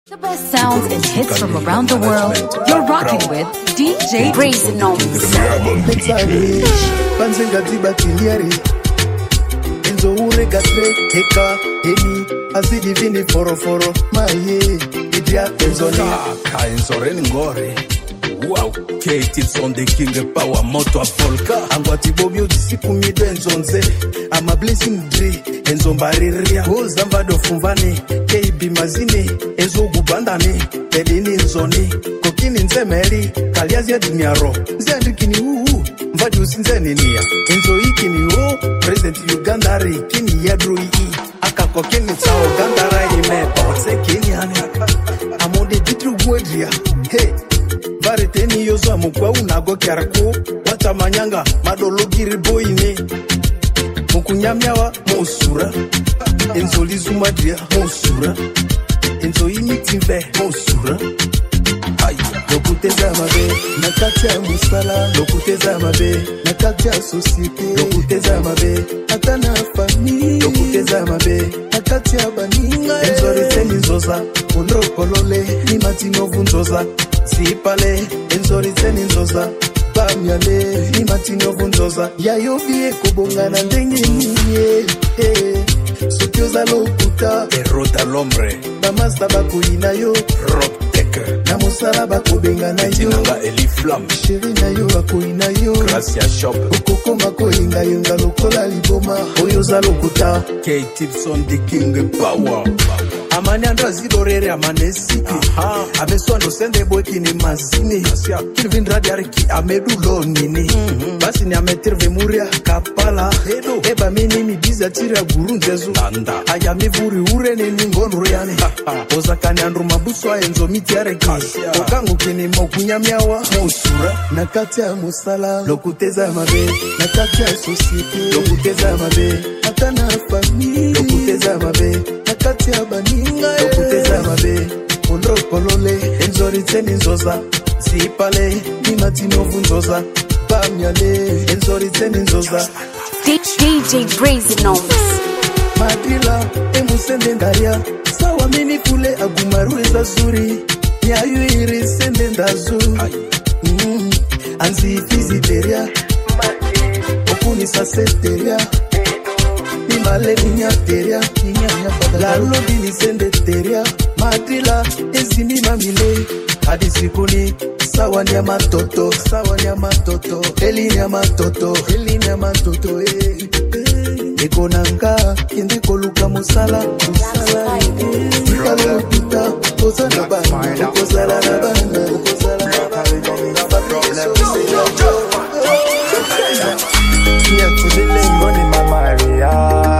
The best sounds and hits from around the world. You're rocking with DJ Brazen Gnomes. Enzo urega tre heka eni azidi vini foro maye idia enzoni Enzoreni ngore. Wow, Kate it's on the king power moto volka. Angwati bobyo disiku mido enzonze. I'm a blessing tree enzo mbariria. Ozamba do funvani KB mazini enzo gubandani edini enzoni kokini nzemeri kaliazia duniaro nzendikini mvadi usinzeni nia enzo ikini President Uganda kini yadrui akako kini sao gandara imepa sekini hani amode ditru gwedria hey vareteni yozo amukwa unago kyarako watamanyanga madologiri boine mukunyamyawa mosura enzo lizumadia mosura enzo imitimbe mosura Lokuteza mabe, nakatia musala. Lokuteza mabe, nakatia societe. Lokuteza mabe, atana famille. Lokuteza mabe, nakatia baninga. Enzori teni nzoza, ondro kolole, ni matino vunzoza. Zipale, enzori teni nzoza, bamyale, ni matino vunzoza. Yayo vie kubonga na ndengi niye, sokyoza lokuta. Derrota al hombre. Bamasta bakuina yo. Na musala bakubenga na yo Tinanga Eliflam Shiri na yo bakuina yo Gracia Shop Ukoko mako inga yunga lokola liboma Oyoza lokuta K-Tipson the king power Amani andra zidorere amanesiki Ameswando sende bweki ni mazini Kilvin radiariki amedu lo nini Basi ni ametirve muria kapala Eba mini mibiza tira guru nzezu Ayami vuri ure nini ngonru yani Ozakani andru mabuswa enzo mitiareki Okangu kini mokunyamyawa Mosura Nakati ya musala Lokuteza mabe Nakati ya societe Lokuteza mabe Atana famille Lokuteza mabe Nakati ya baninga Lokuteza mabe Ondro kolole Enzori teni nzoza Zipale Ni matino vunzoza Bamyale Enzori teni nzoza DJ Brazen Gnomes. Madila Emusende ndaria Sawa mini fule agumaru eza zuri Nyayu iri sende ndazu Anzi fizi teria Okuni saseteria Nimale ninya teria La lodi ni sende teria Madila ezimi mamile Hadi sikuni sawa nyama toto Eli nyama toto Eko nanga kindi koluka musala Sikalo kita Koza na bana Kozala na bana Mia fudilengo ni mamaria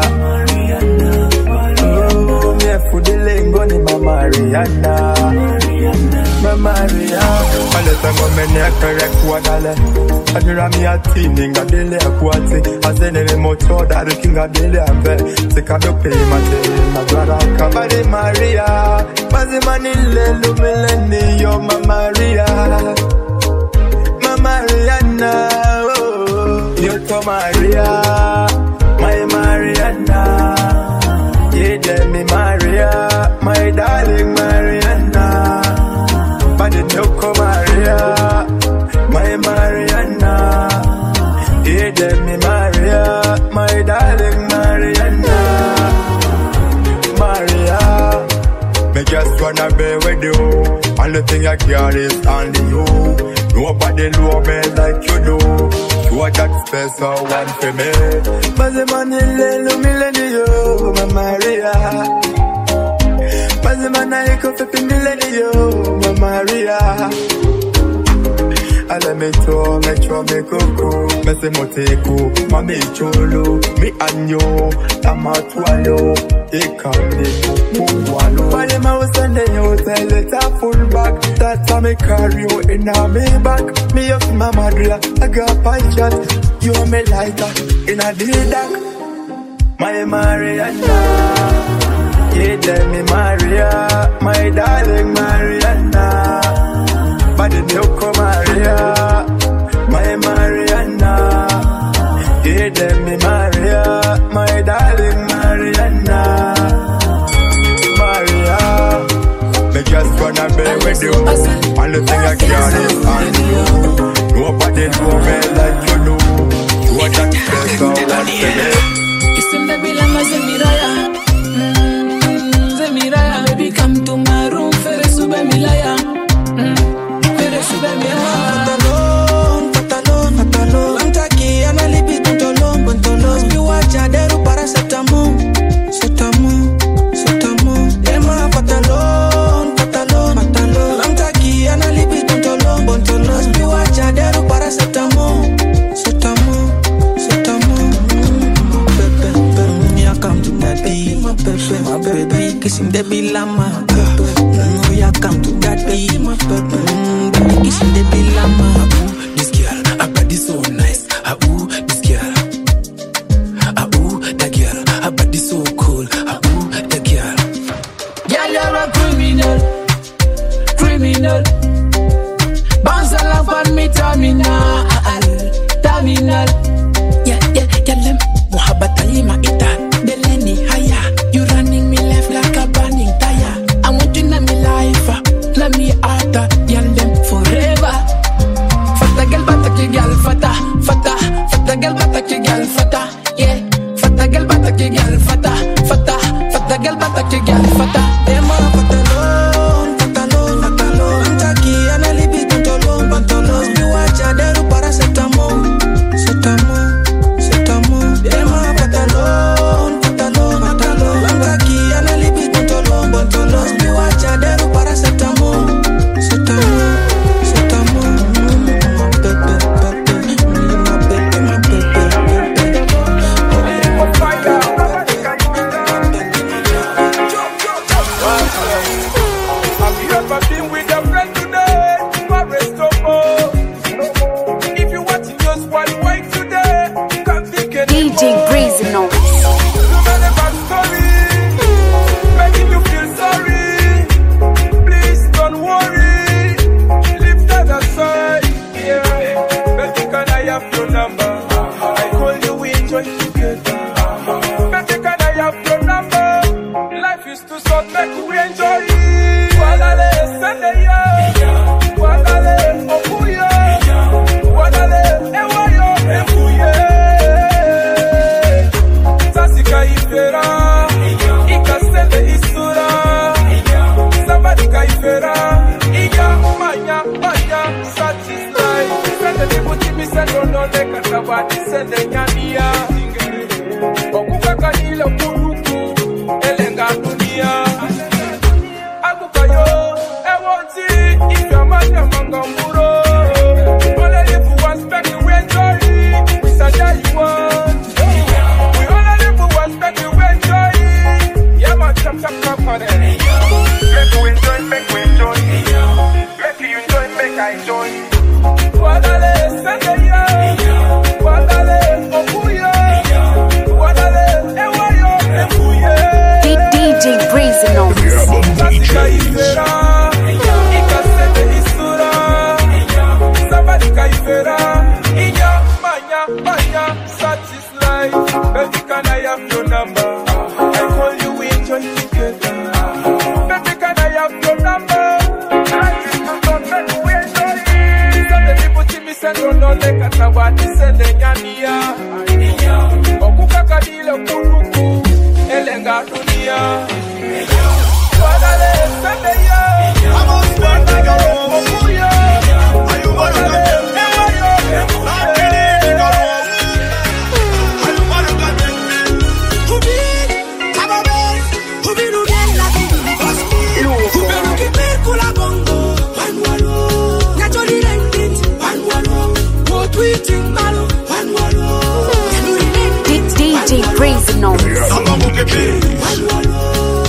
Mia fudilengo ni mamariana Mamaria Aleta ngomene akare kuadale Adira mi atini ngadele akwati Azene me moto dari kingadele ave Sekado pei mate Magara kabade Maria Bazimani lelu mileni yo Mamaria Mamariana Yoto Maria My Mariana Yeah, me Maria My darling Mariana Badi Yoko Maria My Mariana Yeah, me Maria My darling Mariana Maria Me just wanna be with you Only thing I care is only you Nobody love me like you do You are that special one for me Bazimani lelu millennium My Maria Bazimana iko fepi millennium My Maria Ale me to me chwa me koko Me se moteko Ma me cholo Me anyo Tamatwalo Eka me kukuwalo Wale ma usende yo tell it a full back That's how me carry you in a me back Me up my Maria I got pie shot You me lighter in a day dark My Mariana Yeah, me Maria My darling Mariana Badi Yoko Maria My Mariana Yeah, me Maria My darling Mariana Maria just wanna be with you. And the thing I can't is on you. Nobody know me like you do. You are that best of what to me. Isim de bilama zemiraya, zemiraya. Baby come to my room, fere sube milaya, fere sube milaya. Pantalon, lantaki analipi tuntolon, pantalon. Biwaja deru para setamo. Ema pantalon, lantaki analipi tuntolon, pantalon. Biwaja deru para setamo. My baby, kissing the bilama. No, ya come to that baby, my baby, kissing the bilama. This girl, her body so nice. This girl, that girl, her body so cool. The girl. Yeah, you're a criminal. Bounce along on me, terminal. Yeah, tell them, Muhabbatali ma ita, Deleni haya. You running me left like a burning tire. I want you in my life, let me out, yell them forever. Fata girl, bataki girl, fata girl, bataki girl, fata, yeah. Fata girl, bataki girl, fata girl, bataki girl, fata. Ema pantalon, antaki analipi tuntolon, pantalon. Biwaja deru para setamo. Ema pantalon, antaki analipi tuntolon, pantalon. Biwaja deru para setamo. DJ Brazen on. Making you feel sorry. Please don't worry. Leave that aside. Yeah. Baby, can I have your number? I call you, we enjoy together. Baby, can I have your number? Life is too short, make we enjoy it. Wadale, Sunday, Wadale, Okuya. Wadale, Ewayo, Efuye. Kaifera, ikasende isura, somebody kaifera, iya manya, such is life. Sende ni buti mi sende onone katabati sende nyania. Okuka kanile kuruku, elenga dunia. Akukayo, ewonti, ifyamanya mangamburo. Only live once, back you enjoy it, we saja you want. Make you enjoy it. Yeah, man, chop on it. Make you enjoy. Make you enjoy, make I enjoy. Wadale, Sunday, Wadale, Okuya. Wadale, Ewayo, Efuye. DJ Brazen on. Kaifera, ikasende isura. Somebody kaifera, iya manya, such is life. Baby, can I have your number? I call you, we enjoy together. Baby, can I have your number? Life is too short, make we enjoy it. Sende people to me, send on the katabati, sende nyania. Okuka kadile kuruku, elenga dunia. Wadale, sende ya. Wadale, Okuya. Wadale, Ewayo, DJ Brazen on.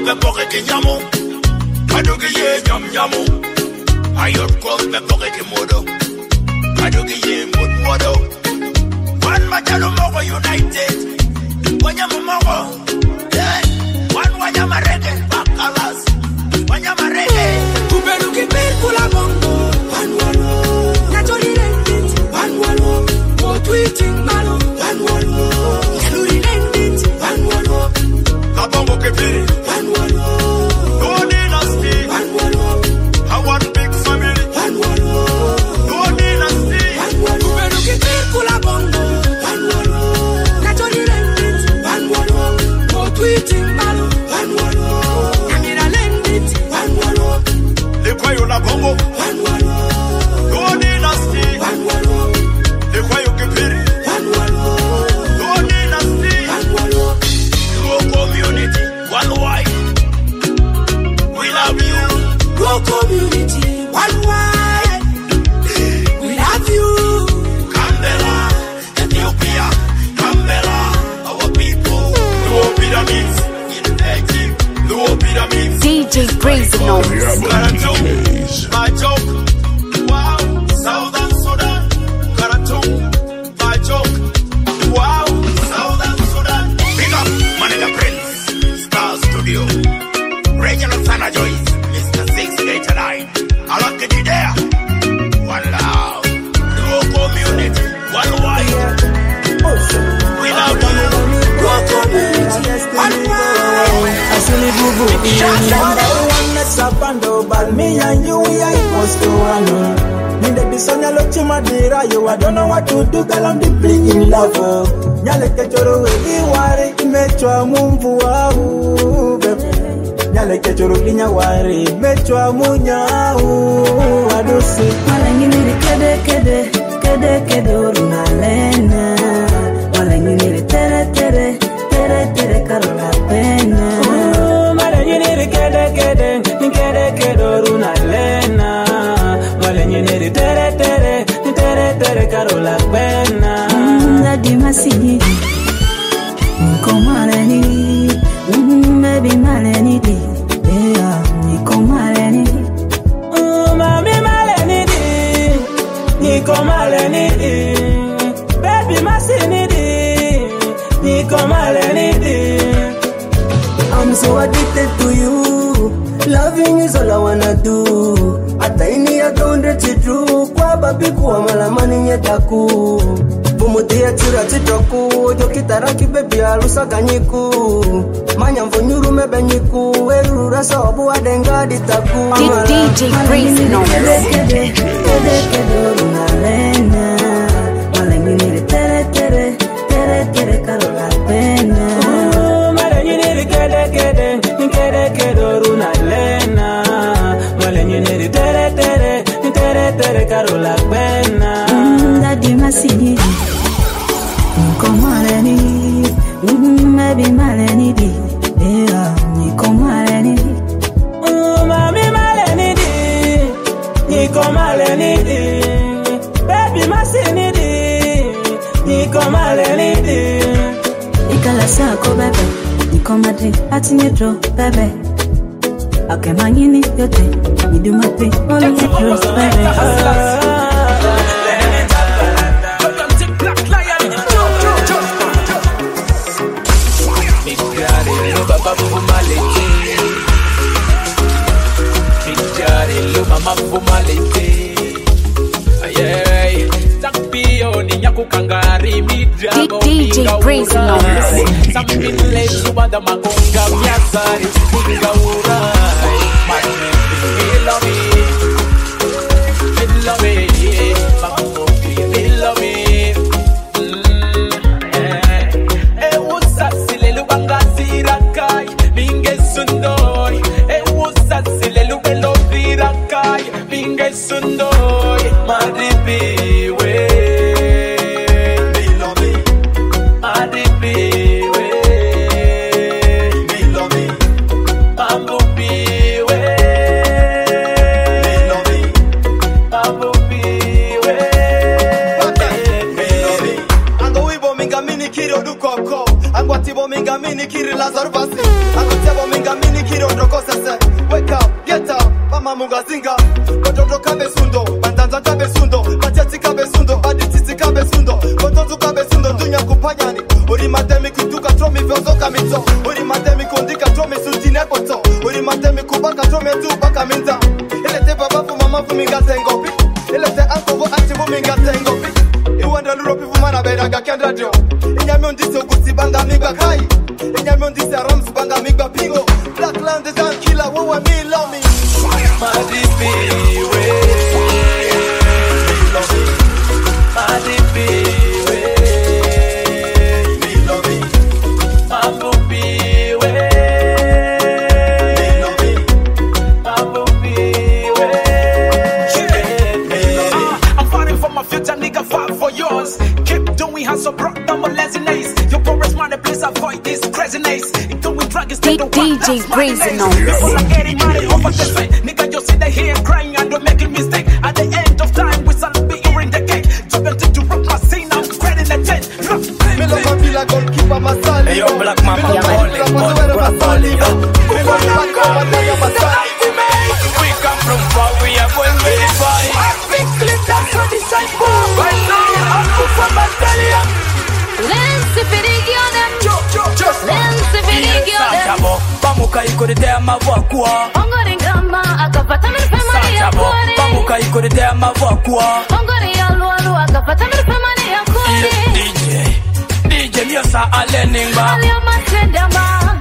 me poke ke nyamu. Kadogi ye nyam nyamu. Ayot ko me poke ke modo. Kadogi ye mod modo. One Majalo Moko United. Wanyama Moko. One Wanyama Reggae. Bakalas. Wanyama Reggae. Tuperuki Perkula Bongo. One Walo. Naturally Rendit. One Walo. Go tweeting Malo. One Walo. Naturally Rendit. One Walo. Kabongo Kepiri. One Walo. No dynasty. One Walo. I want big family. One Walo. No dynasty. One Walo. Tuperuki Perkula Bongo. One Walo. Naturally Rendit. One Walo. Go tweeting Malo. One Walo. Namira Rendit. One Walo. Lekwayo la bongo. One Walo. No dynasty. One Walo. Lekwayo Kepiri. One Walo. No dynasty. One Walo. No community. One wide. We love you. Go community. One wide. We love you. Kambela, Ethiopia, Kambela, our people. No pyramids in Egypt. No pyramids. DJ Brazen on Khartoum, my joke. Wow, Southern Sudan. Khartoum, my joke. Wow, Southern Sudan. Big up, Manega Prince, Star Studio. Regional Sana Joyce, Mr. 689. I like it there. One love. No community. One wife. We love you. Go community. One wide. One that's up and over me and you, we are equals to one. In the Bisonia Lochimadira, you I don't know what to do, girl, I'm deeply in love. Nyale kechoro we wari, imechwa mumvu wahu. Nyale kechoro linya wari, imechwa munyahu. Adusi. Malengini kede kede, kede kede urunalena. Malengini tere tere, tere tere karola pena. Malengini kede kede, kede kede urunalena. Malengini tere tere, tere tere karola pena. Nadi masini, niko maleni, maybe maleni di, yeah, niko maleni. Mami maleni di, niko maleni di, baby masini di, niko maleni di. I'm so addicted to you. Loving is all I wanna do. Hata ini akaunde chidru kwa babi kuwa malamani nyetaku. Pumutia tira chitoku, jokitaraki baby alusa kanyiku. Manyamvo nyuru mebenyiku, eru rasa obu adenga ditaku. DJ Brazen on Kede kede, kede kede urunalena. Malengini tere tere, tere tere karola pena. Malengini kede kede, kede kede urunalena. Malengini tere tere, tere tere karola pena. Nadi masini, niko maleni, maybe maleni di, yeah, niko maleni. Mami maleni di, niko maleni di, baby masini di, niko maleni di. Ikala sako bebe, niko madri, ati nyetro bebe. Ake mangini yote, nidumapi, olu nyetro bebe. DJ Brazen on minga mini kiri Lazaro Basi. Akotebo minga mini kiri zinga zinga. Kototo kabesundo, bandanza kabesundo, mateti kabesundo, adititi kabesundo, kototo kabesundo, dunya kupanyani. Ori matemi kutuka tromi vyozo kamito, ori matemi kondika tromi sutine poto, ori matemi kubaka tromi tu baka minta. Ele te baba fu mama fu minga tengopi, ele te anko fu anti fu minga tengopi. Iwanda luropi fu mana bedaga kendra jo. Inyame ondise ugusi banga migba kai, inyame ondise rams banga migba pingo. Blackland is on killer, who want me love me. My DP way, me love me. My DP way, me love me. My booby way, me love me. My booby way, me love me. I'm fighting for my future, nigga, fight for yours. Keep doing hustle, bro, no more laziness. Your poorest money, please avoid this craziness. DJ Brazen on nigga, you see they here crying and don't make a mistake. At the end of time, we shall be eating the cake. Jumping to rock my scene, I'm spreading the tent. Me love my feel like goalkeeper, my style. Hey, yo, black man, I'm calling, we come from far, we are going very far. Big clip, that's what the side for. Right now, I'm from Battalion. Lensi firigi on them. Lensi firigi on them. Pamuka ikoridea mavakua. Ongori ngamba akapata mirfemani ya kwari. Pamuka ikoridea mavakua. Ongori alualu akapata mirfemani ya kwari. DJ Miosa aleningba. Alioma sendama.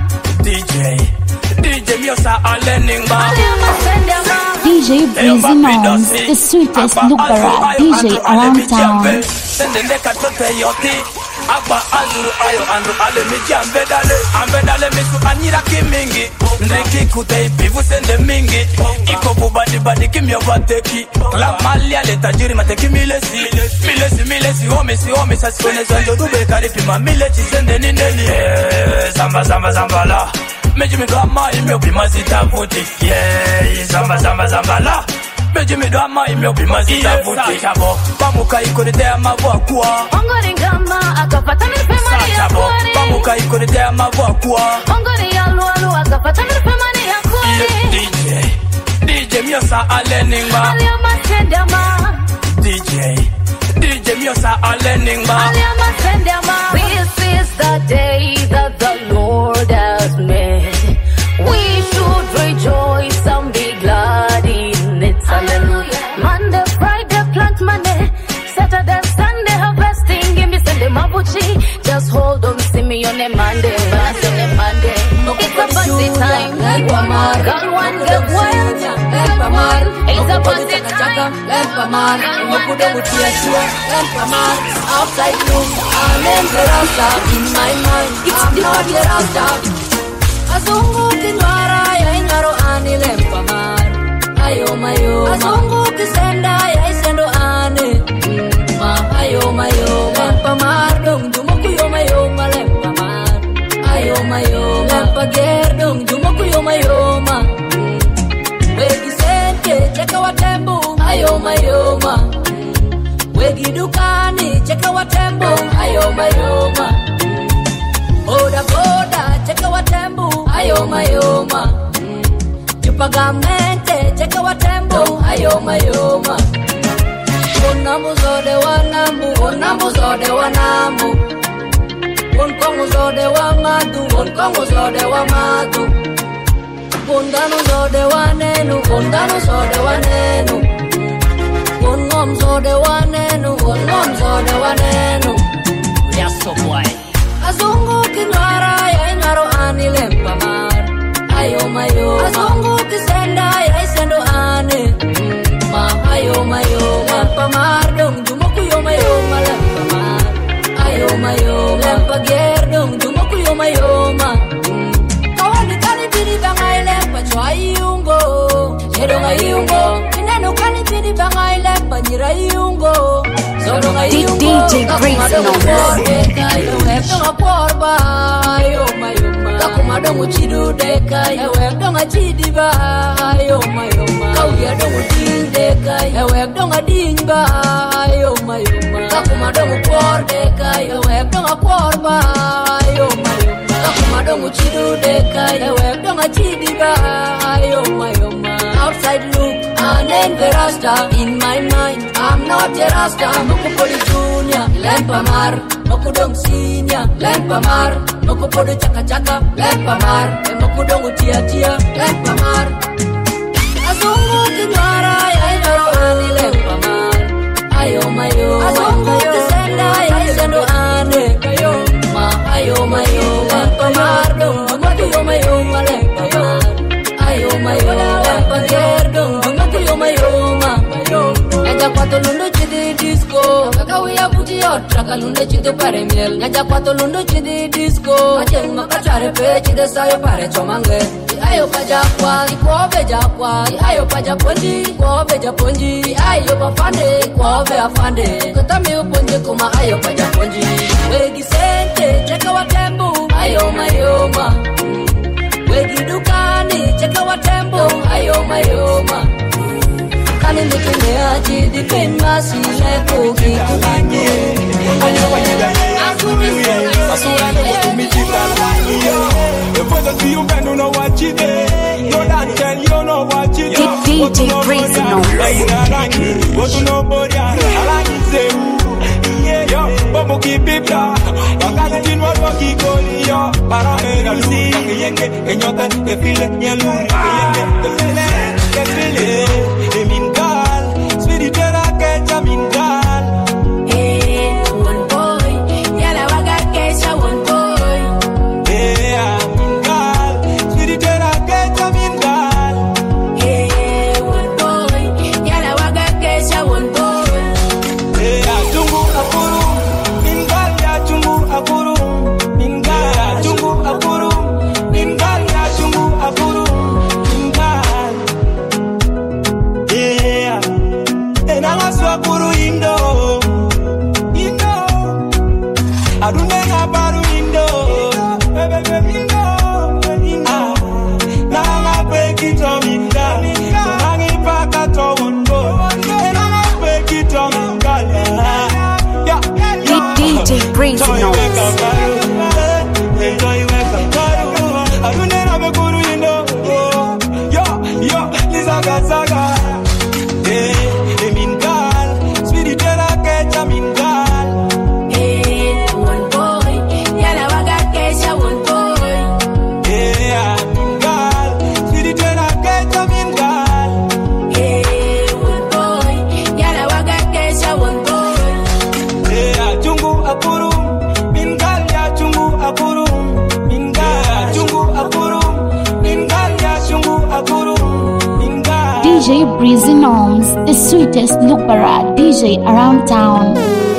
DJ Miosa aleningba. Alioma sendama. DJ Brazen on the sweetest Lugara DJ around town. Sendende katote yoti. Agba azuru ayo andu ale mijambe dale ambe dale misu anyira kimingi ndiki kutei pivu sende mingi iko bubadi badi kimyo bateki la malia le tajiri mateki milesi homi sasi kone zanjo dube karipi ma milesi sende nindeni zamba la meji mi drama imyo bimazita vuti zamba la meji mi drama imyo bimazita vuti chabo pamuka ikoridea mavakua Ongori ngamba akapata mirfemani ya kwari. Pamuka ikoridea mavakua Ongori alualu akapata mirfemani ya kwari. DJ Miosa aleningba. Alioma sendama. DJ Miosa aleningba. Alioma sendama. This is the day that the Lord has made. We should rejoice and be glad in it. Hallelujah. Monday, Friday, plant money. Saturday, Sunday, harvesting. Give me Sunday, Mabuchi. Just hold on, see me on a Monday. It's a party time. Girl, one get wild. It's a party time. Outside room, I'm in the rasta. In my mind, I'm not the rasta. Azungu kinwara ya ingaro ani lempamar. Ayo mayo, azungu kisenda ya isendo ani. Ayo mayo, lempamar dong jumoku yo mayo ma lempamar. Ayo mayo, lempager dong jumoku yo mayo ma. Wegi sente cheka watembu. Ayo mayo ma. Wegi dukani cheka watembu. Ayo mayo ma. Boda boda cheka watembu. Ayo mayo ma. Chupagamente cheka watembu. Ayo mayo ma. Onamu zode wanamu. Onkongu zode wa madu. Ondanu zode wanenu. Ongom zode wanenu. Yes, so boy. Azungu kinwara ya ingaro ani lempamar. Ayo mayo. Azungu kisenda ya isendo ani. Ayo mayo. Lempamar dong jumoku yo mayo ma lempamar. Ayo mayo. Lempager dong jumoku yo mayo ma. Kawani kani bini bangai lempa chwa iungo. Jedonga iungo. Inenu kani bini bangai lempa nyira iungo. DJ Brazen on Kakumadongo chidu deka, ewekdonga chidiba, yo mayoma. Kauyadongo ding deka, ewekdonga dingba, yo mayoma. Kakumadongo por deka, ewekdonga porba, yo mayoma. Kakumadongo chidu deka, ewekdonga chidiba, yo mayoma. Outside look. Rasta in my mind. I'm not a Rasta. Mokupodi Junior, Lempamar. Mokudong Senior, Lempamar. Mokupodi Chaka Chaka, Lempamar. Mokudong Tia, Lempamar. Azungu Kinwara, Yairo Ani, Lempamar. Ayo mayo, Azungu Kisenda, Yaisendo Ane. Ayo ma, ayo mayo, Lempamar. Ayo mayo, Lempamar. Ayo mayo, Naja kwato lundo chidi disco Kaka wia puti hot Traka lundo chidi pare miel Naja kwato lundo chidi disco Majeng makachare pe chidi sayo pare chomange Ayo paja kwa, ikobe jakwa Ayo paja ponji, ikobe japonji Ayo pafande, ikobe afande Kutami uponje kuma ayo paja ponji Wegi sente, cheka watembu Ayo mayoma Wegi dukani, cheka watembu Ayo mayoma Kani mekemea jidi penmasi Leko kitu banye Asura never to meet it and if I see you bend, you know what you did. No that tell you know what you did. DJ Breeze knows. What to nobody, I like it say yeah, yo, bobo keep it down. Wakati tin what waki koni yo. Para mera lusi, yenge, enyote, ke file, nyelu, yenge, ke file, emin gal, sweetie tera ke jamin gal. DJ Breeze knows. DJ Breezy Gnomes, the sweetest Lukbara DJ around town.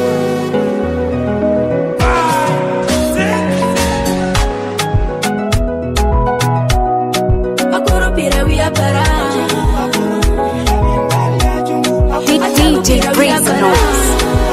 DJ Breezy Gnomes.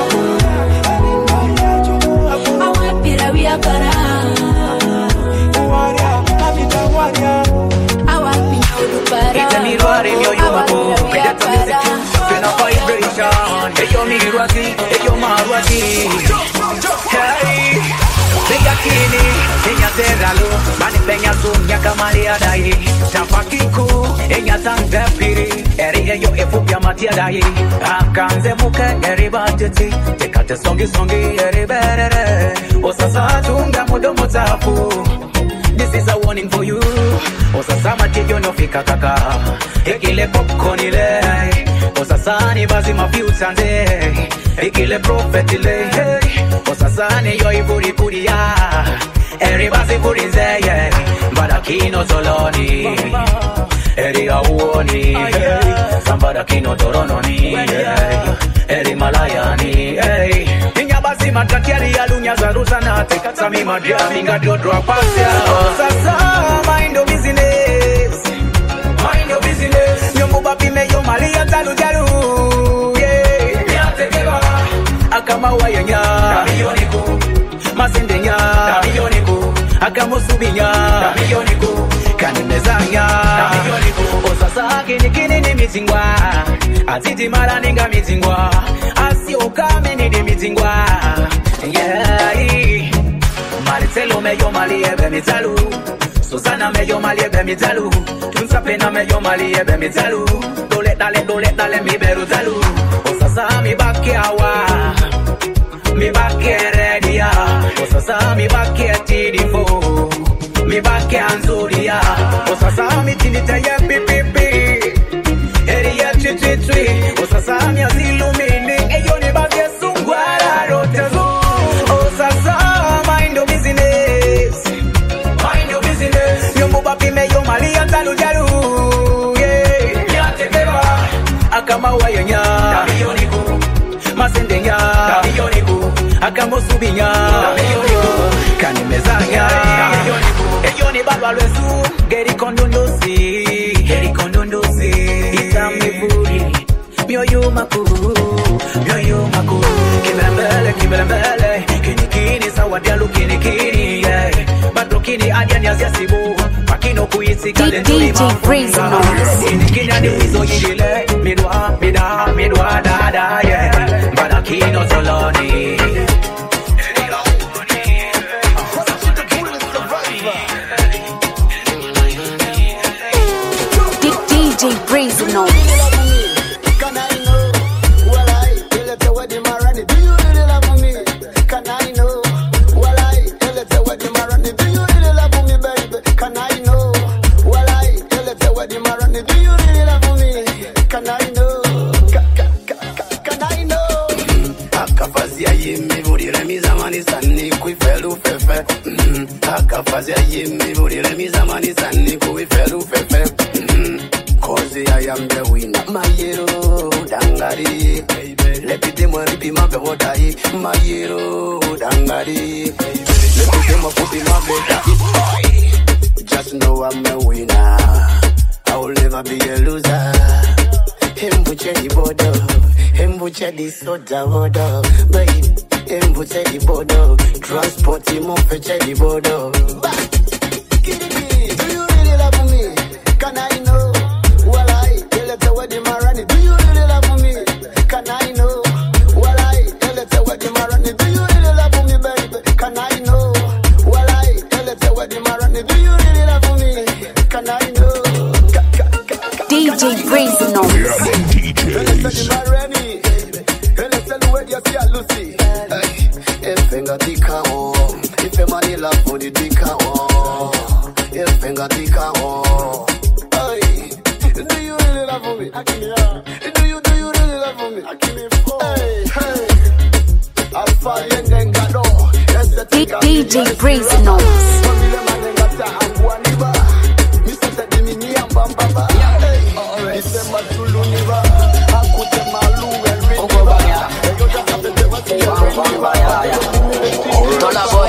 Kamalia dai tafakiku enya sanga piri eri yo efupya matia dai akanze muka eri bateti tekate songi eri berere osasa tunga mudomo tafu. This is a warning for you. Osasa matio no fika kaka ekile popcorn ile osasa ni bazi mafiutanze ekile prophet ile osasa ni yo iburi puria everybody put in there, Badakino Soloni, Eria Uoni, Sambadakino Torononi, Eri Malayani, Inyabasi Matakiari Alunya Zarusana, Sami Madia, Minga Dodra Pasia, Sasa, mind your business, mind your business, Yomubapi Meyo Malia Talujaru, Akama Wayanya, Masendenya, Akamusubinya, Kanimezanya, Osasa Kini ni mitingwa, Aziti Maraninga mitingwa, Asio Kamini ni mitingwa, yeah. Maritelo meyo maliebe mitalu, Susana meyo maliebe mitalu, Tunsapena meyo maliebe mitalu, Dole dale mi beruzalu. Osasa mi bakiawa, mi bakieredia. Osasa mi bakietidifo, mi bakianzuria. Osasa mi tinitaya pipipi, eriya twi. Osasa mi azilumini, eyo ni bakiesungwara rotezu. Osasa mind your business, mind your business. Yo mubapi me yo mali antalu jaru. Akama wayanya Dabiyoniku Masendenya Dabiyoniku Akamo subinya Dabiyoniku Kanimezanya Dabiyoniku Eyoni balwalwesu Geri kondondosi Itamivuri Mioyo maku Kimbele Kinikini sawadialu kinikini yeah. Badokini adiani aziasibu Makino kuisi kalenduli Breeze Noise. Kinikini adiwizo yidile Midwa dada yeah. Badakino soloni DJ Breeze Noise. Akafazia yimi burire mizamani sani kuifelu fefe. Cause I am the winner. Mayero dangari. Lepite mwaripi mabe wotai. Mayero dangari. Lepite mwapupi mabe wotai. Just know I'm a winner. I will never be a loser. Hembuche di bodo. Hembuche di soda bodo. Babe. Embuche di bodo, transporti mo feche di bodo. Kiribi, do you really love me? Can I know? Well, I tell it to the marani. Do you really love me? Can I know? Well, I tell it to the marani. Do you really love me, baby? Can I know? Well, I tell it to the marani. Do you really love me? Can I know? DJ Breeze Noise. Ifenga dikao, ife manila for the dikao. Ifenga dikao. Hey, do you really love me? Do you really love me? Hey. Alpha Yengengado. DJ Breeze Noise. Tola boy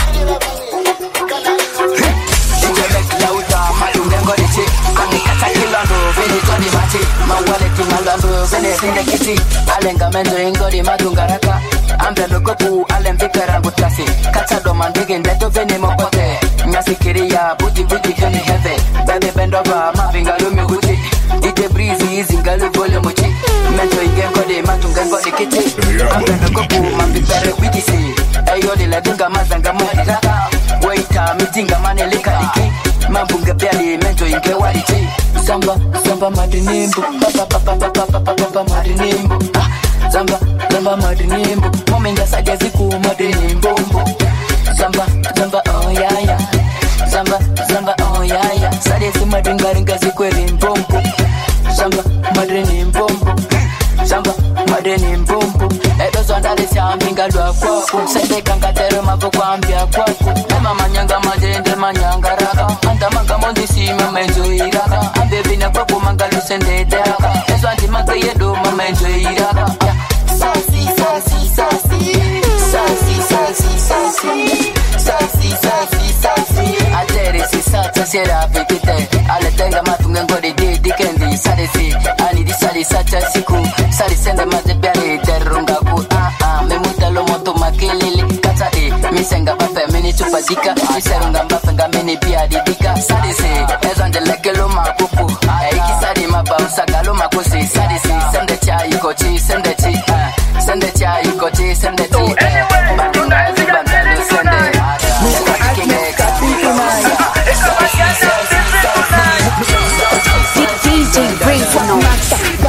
Inge make lauta madungengo dichi Kanikata kilando vini toni mati Mawale kimalando vene sinde kiti Alenga mendo ingori madungaraka Ambe lokopu alembikara butasi Kata domandigi ndeto vini mokote Nyasikiria buti kemi heave Bebe bendova mavingalumi guti DJ Breeze zingalu vole mochi Mendo ingengo di madungengo di kiti Ambe lokopu mambipere wikisi Ayo de la dunga mazanga mwadiraka Waita mitinga manelika diki Mambunga biali mento inge wadichi Samba madinimbu Papa madinimbu Samba madinimbu Momenga sadia ziku madinimbu Samba oh yeah Samba oh yeah Sadia si madingaringa zikweli mbombu Samba madinimbu Samba madinimbu Edo sondale siambinga lwa kwako Sende kangatero mako kwambia kwako Nema manyanga majende manyanga raka Anta manga mondi si mamenzo iraka Ambebi na kwako manga lusende daka Ezo anti manga yedo mamenzo iraka Sasi Atere si sata sera fikite Ale tenga matunga ngori di kendi Sari si ani di sari sacha siku Sari sende maze biari terunga ku Memuta lo moto makilili Kata misenga pape mini chupadika Miserunga mbafenga mini biari dika Sari si ezo andeleke lo mapupu Eiki sari mapa usaka lo makusi Sari si sende cha ikochi sende chi Sende cha ikochi sende chi Matunda ezibambelu sende DJ Breeze Noise.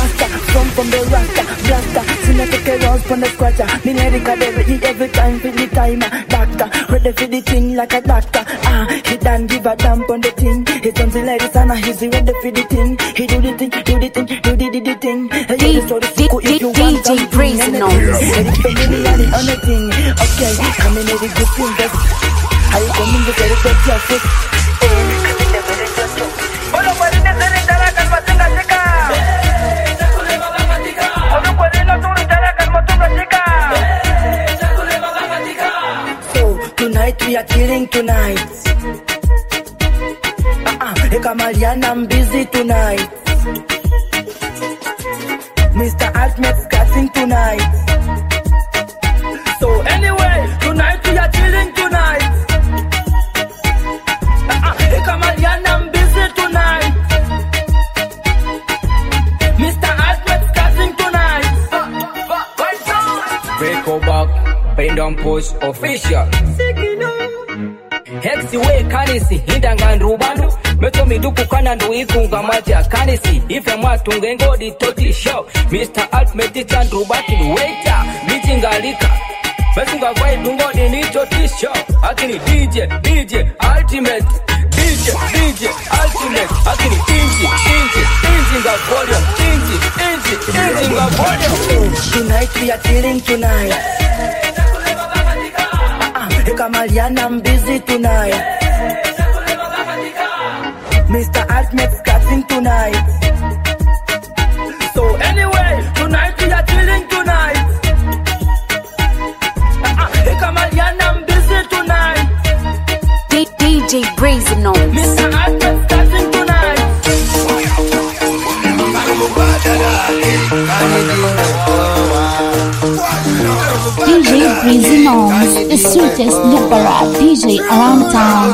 on the squatter. Me medical every time for the timer. Doctor, ready for the thing like a doctor. He done give a dump on the thing. He turns the ladies and he's ready for the thing. He do the thing, do the thing, do the thing. DJ Brazen on the thing. Okay, come in with the good thing. How you come in with the good justice? Tonight we are killing tonight. Kamalian, I'm busy tonight. Mr. Altmet's cutting tonight. So anyway, tonight we are chilling tonight. Kamalian, I'm busy tonight. Mr. Altmet's cutting tonight. Break back, bend on push official. Hexi we kanisi hindanga nrubandu meto miduku kana nduikunga maja kanisi ife mwatunge ngodi toti show Mr. Altmet chandrubati waiter mitingalika metunga vibe ngodi ni toti show akini DJ Ultimate DJ Ultimate akini inji nga volume inji nga volume. Tonight we are chilling tonight. Kamalian, I'm busy tonight. Mr. Altmet's cutting tonight. So anyway, tonight we are chilling tonight. Kamalian, I'm busy tonight. DJ Brazen on. Mr. Altmet's cutting tonight. DJ Brazen on, the sweetest Lubara DJ around town.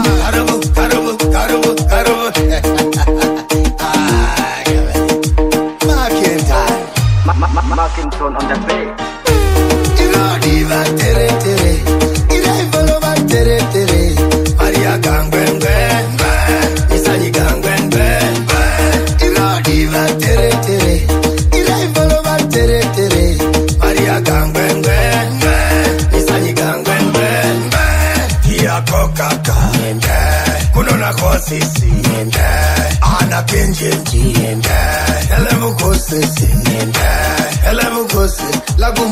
Markinson on the bay. Diva tere tere, Ivolova tere tere, Maria Gangwen Isani Gangwen Diva tere tere, Ivolova tere tere, Maria Gangwen Isani Gangwen Kia Kokaka, Kunona Kosisi, Ana Kenji, Elemu Kosisi, Elemu Kosi, Lagum,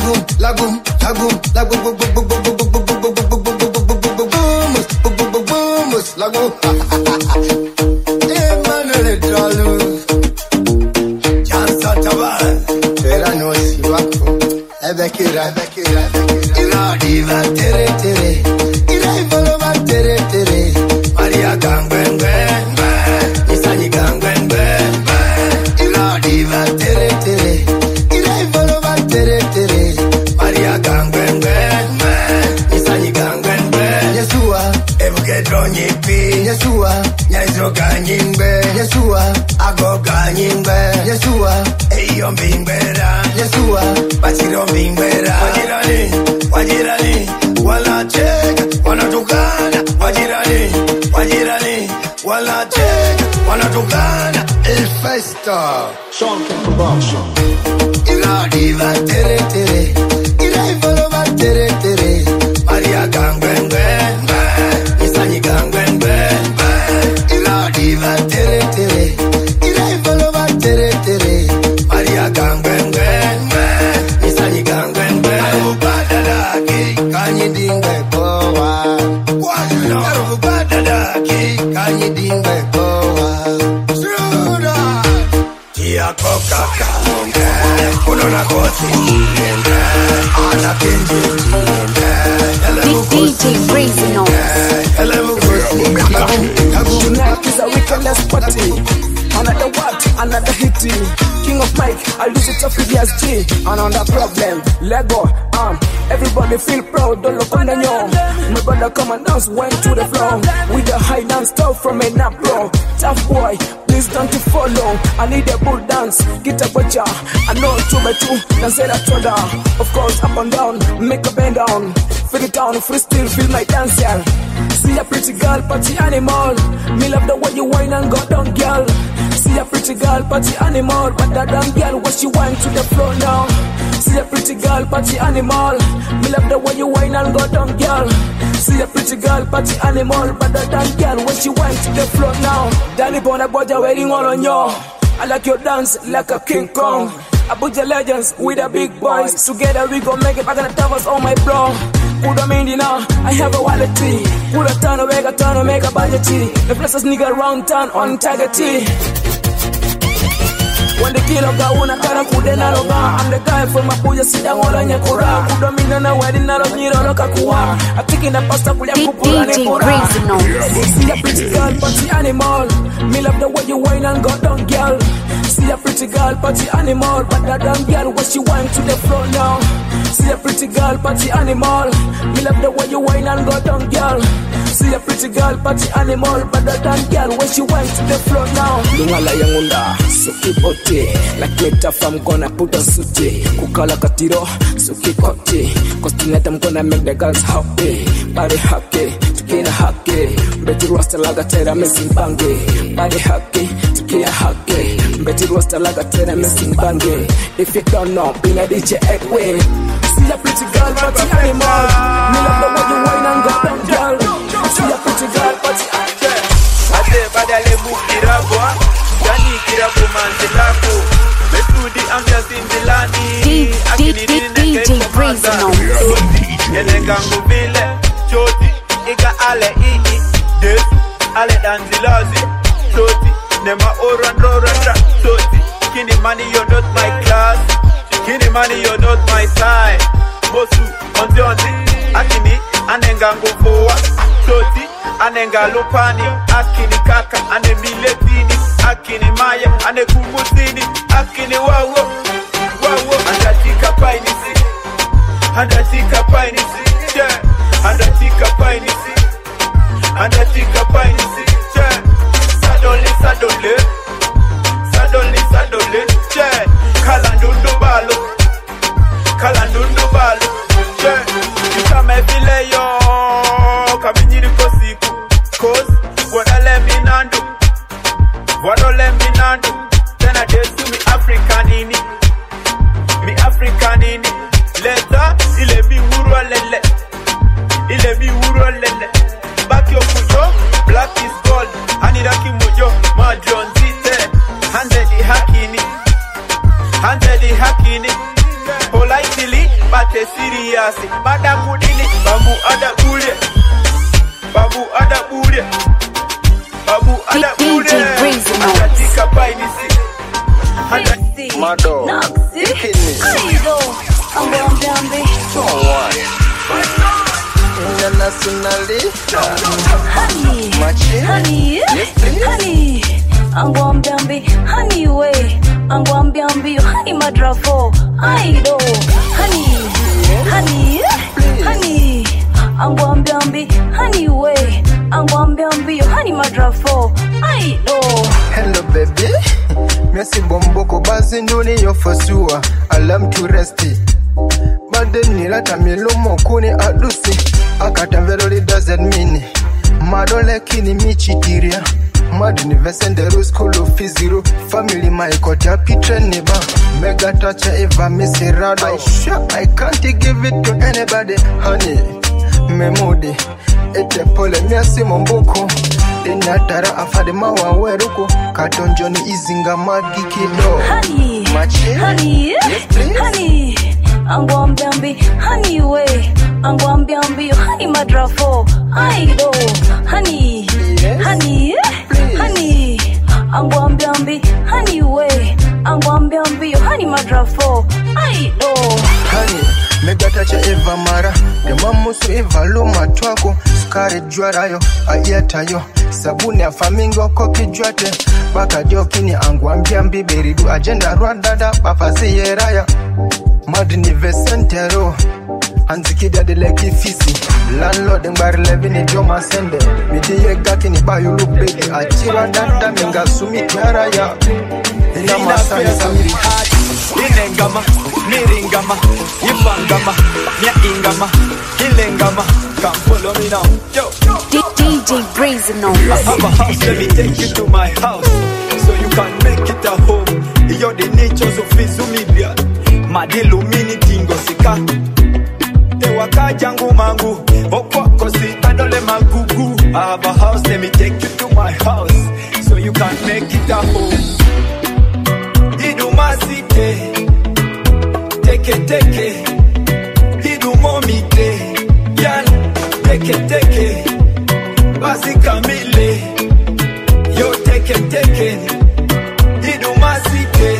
Emmanuel Dralu, Jansa Taban, Terano Siwako, Ebekira, Diva tere tere, Ivolova tere tere, Maria Gangwen Isani Gangwen Diva tere tere, Ivolova tere tere, Maria Gangwen Isani Gangwen Yesua, Evgedronyi Pi, Yesua, Nyaizo Ganyingbe, Yesua, Ago Ganyingbe, Yesua, Eyom Bimbera, Yesua, Batiro Bimbera, Wajirani, Wala Cheka, Wanatukana, Wajirani, Wala Cheka, Wanatukana, El Festa, Sean Production. Diva tere tere, Ivolova tere tere, Maria Gangwen Isani Gangwen Diva tere tere, Ivolova tere tere, Maria Gangwen Isani Gangwen Badadaki, Kanyi Dingwe Boa, Badadaki, Kanyi Dingwe Boa, Suda, Tia Kokaka, Kunona Kosi, Ana Kenji, DJ Brazen on. Tonight is a weekendless party. Another what? Another hitty. King of Mike, I lose it up with DSG. Another problem. Lego, everybody feel proud. Don't look on the young. My brother come and dance, went to the floor. With the high dance stuff from a nap bro. Tough boy, please don't you follow. I need a bull dance, get a butcher. I know 2x2, dance it at shoulder. Of course, up and down, make a bend down. Feel it down, free still, feel my dance, yeah. See a pretty girl, party animal. Me love the way you whine and go down, girl. See a a pretty girl, party animal. But that damn girl, what she wine to the floor now. See a pretty girl, party animal. Me love the way you wine and go down, girl. See a pretty girl, party animal. But that damn girl, when she wine to the floor now. Danny Bona Boja waiting all on you. I like your dance like a King Kong. Abuja legends with the big boys. Together we gon' make it back in the towers on my bro. Put them in now, I have a wallet tea. Put a ton of make a budget tea. The places nigga around town on Tiger Tea. When the kilo ga una kara kudena loga. I'm the guy from Abuja sida ngola nyakura. Kudomina na wedding na nyiro loka kuwa. I'm taking the pasta kulia kupura ne pura. See a pretty girl, party animal. Me love the way you whine and go down, girl. See a pretty girl, party animal. But that damn girl, when she whine to the floor now. See a pretty girl, party animal. Me love the way you whine and go down, girl. See a pretty girl, party animal. But that damn girl, when she whine to the floor now. Lungala yangunda, suki bote. Like metaphor, I'm gonna put a suit. Kukala katiro, suki kote. Cause tonight I'm gonna make the girls happy. Body happy, tukina happy. Betty roster laga tera missing bange. Body happy, tukina happy. Betty roster laga tera missing bange. If you don't know, be a DJ Edwin. See a pretty girl, party animal. Me love the way you whine and go down, girl. See a pretty girl, party animal. Ate badale mukirabwa, yani kirabu manzilaku. Mesudi ambiance indilani. DJ Breezy Yenengangu vile, choti, ika ale ii. Des, ale danzilazi. Choti, nema orandorandra. Choti, kini money you're not my class. Kini money you're not my side. Bosu, onzi, akini, anengangu fuwa. Choti, anenga lupani, akini kaka, ane miletini, akini maya, ane kumusini, akini wawo, andatika painisi, andatika painisi, yeah, andatika painisi, andatika painisi, yeah, sadole, yeah, kalandundu balo, yeah, ikame vile yo, kaminyiri kosiku, cause, wada let me nandu, then I dance to me Africanini, leta, ile mi wuro lele, back your kujo, black is gold, haniraki mujo, madron zite, handedi hakini, politely, bate serious, badamudili, babu ada bure, andatika painisi, Mado, Kidney, internationally, honey, Angwambiambi, honey way, Angwambiambi, honey madrafo, I do, honey, Angwambiambi, honey way, Angwambiambi, honey madrafo, I do. Hello baby, merci bomboko bazinduni yo fosua, alam to resti. Badeni lata milomo kuni adusi, akatavero li doesn't mean. Madole kini michitiria. Madini vesende ruskolo fiziro. Family maikota pitre neba. Mega touch eva miserado. I can't give it to anybody, honey. Memodi, ete pole miasi momboko. Inatara afade mawa weruko. Katonjoni izinga magi kido. Honey, yes, honey. Angwambiambi, honey way, Angwambiambi, honey madrafo, I do, honey, Angwambiambi, honey way, Angwambiambi, honey madrafo, I do. Honey, megatacha eva mara, demamusu eva luma twako, skari juarayo, ayetayo, sabuni ya famingo koki juate, baka jokini Angwambiambi beridu agenda rwadada, papazi yeraya. Madini vesentero Anzikida de leki fisi Landlord ngbar levini joma sende Midiye gaki ni bayu look baby Achira data minga sumi tiara ya Ina masani samiri Inengama, miringama, yipangama, nya ingama, hilengama Come follow me now, yo DJ Breezy I have a house, let me take you to my house So you can make the nature of Fizumibia. Madilumini tingo sika. Ewaka jangu mangu. Okwa kosi tandole magugu. I have a house, let me take you to my house. So you can make it a home. Idumasite. Teke. Idumomite. Yan. Teke. Basi kamile. Yo teke. Idumasite.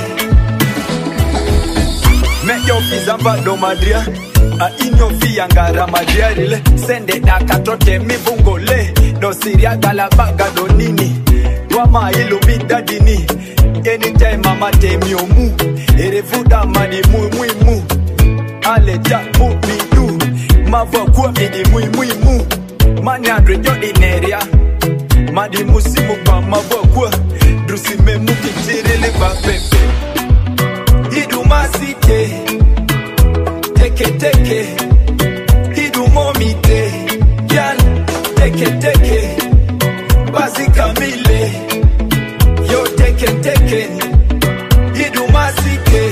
Me yo fizamba do madria. A inyo fiyangara madria rile. Sende da katote mi vungole. No siria galabaga do nini. Wama ilumida dini. Anytime mama temi omu. Erevuda mani mu. Ale jack mu mi do. Mavo kwa midi mu. Mani andre jodineria. Madi musimu kwa mavo kwa. Drusi me muki chirele ba pepe. Idumasite. Teke. Idumomite. Yan. Teke. Basi kamile. Yo teke. Idumasite.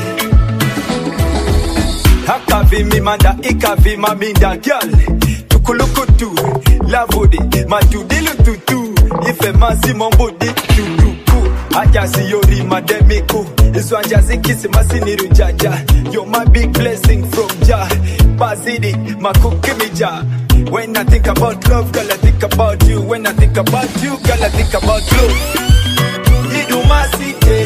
Hakavi manda ikavi maminda gyal. Tukulukutu. Lavudi. Matudilu tutu. Ife masi mombudi tutu. Ajasi yori mademiku. Iswanjazi kisi masiniru jaja. You're my big blessing from Jah. Bazidi makukimija. When I think about love, girl, I think about you. When I think about you, girl, I think about love. Idumasite.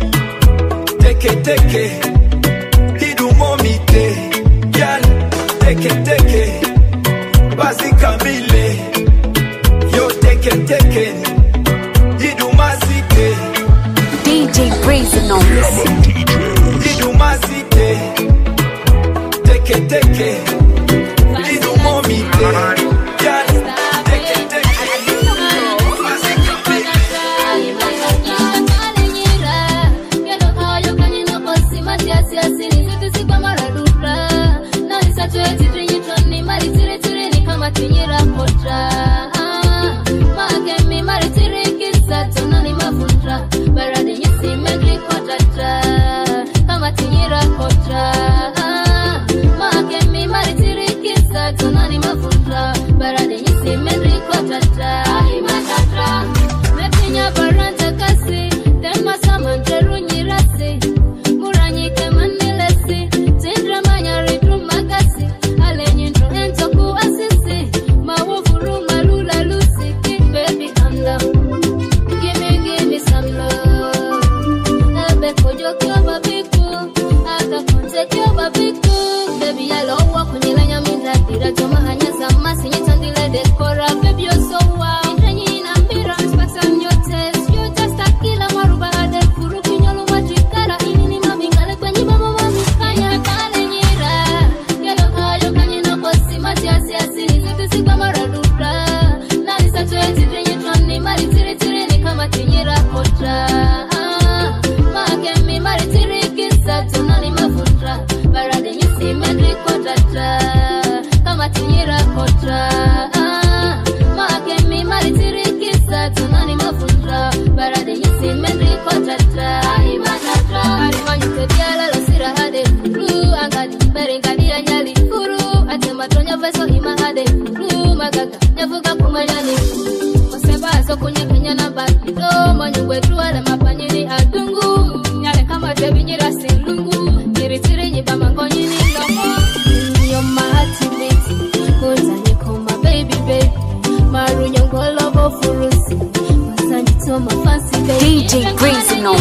Teke. Idumomite. Yan. Teke. Basi kamile. Yo teke. Idumasite. DJ Brazen on Idumasite. Teke. Idumomite. Yan. Teke. DJ Brazen on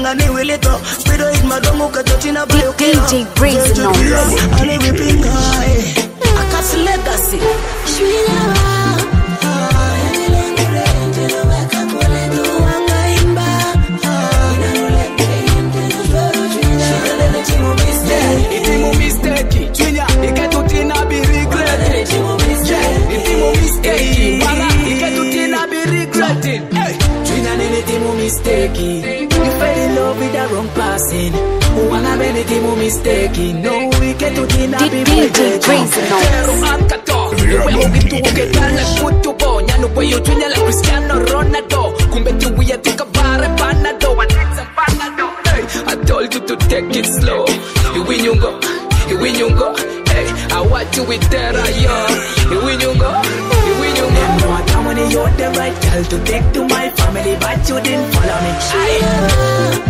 jenga ni wilito Spido hit madomu katotina bayo kilo DJ Breeze no Ale wipinga Akasi legacy Itimu mistake, Junior, iketutina be regretted. Itimu mistake, wala iketutina be regretted. Junior, itimu mistake. You fell in love with the wrong person. Wanna be itimu mistake. No, iketutina be regretted. Pero akato, wewe ukituke kala kutubo. Nyano boyo Junior la Cristiano Ronaldo. Kumbe tuwe tukabare panado. I told you to take it slow. You win, you go. You win, you go. Hey, I want you with terror, yo. You win, you go. You win, you go. Them know how many you're the right girl to take to my family, but you didn't follow me.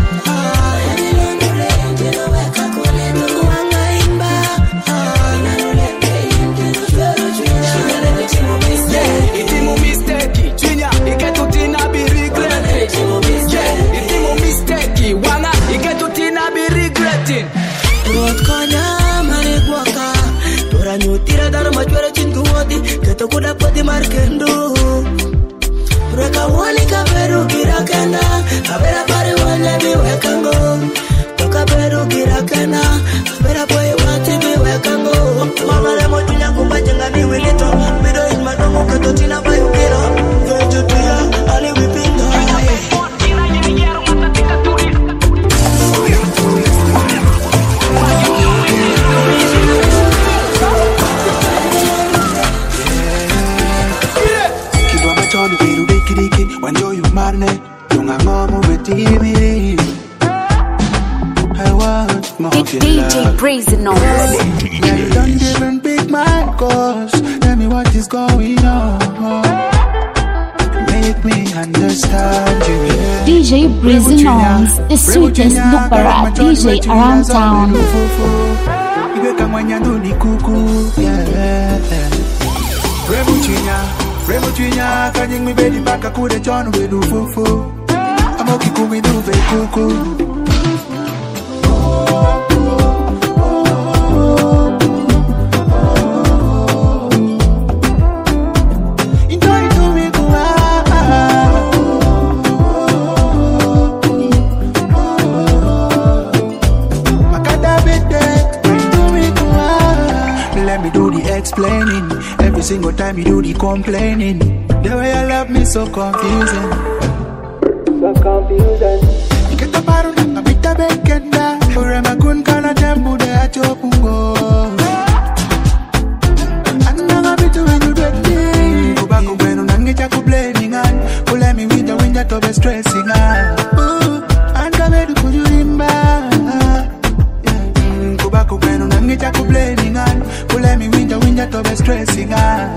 Itimu mistake, Junior, iketutina be regretted. Yeah, itimu mistake, wana iketutina be regretting. Rotkana manekwaka Tora nyutira dara machwere chintuwati Keto kuda pati markendo Reka wani kaberu kirakana Kabera pare wane biwekango Toka beru kirakana Kabera poe wati biwekango Mama le mojunya kumba jenga ni wilito Bido in madomo kato tina bayu kiro Vejutia ali wipinga When you marne, yung angomo betimi. I want more DJ Breeze no. Yeah, you don't even pick my calls. Tell me what is going on. Make me understand you. Yeah. DJ Breeze knows the sweetest Lupara DJ around town. Iweka mwanyando ni kuku. Yeah. Remo chinya kanying mi bedi baka kude John we do fufu. Amoki kumi do ve kuku. Let me do the explaining. Every single time you do the complaining. The way you love me so confusing. So confusing. Iketa paru na bita bekenda. Urema kun kana tembu de achopungo. Ananga bitu when you get me. Kubaku benu nange chaku blaming an. Ule mi winja tobe stressing an. Anga bedu kujurimba. Kubaku benu nange chaku blaming an. Ule mi winja tobe stressing an.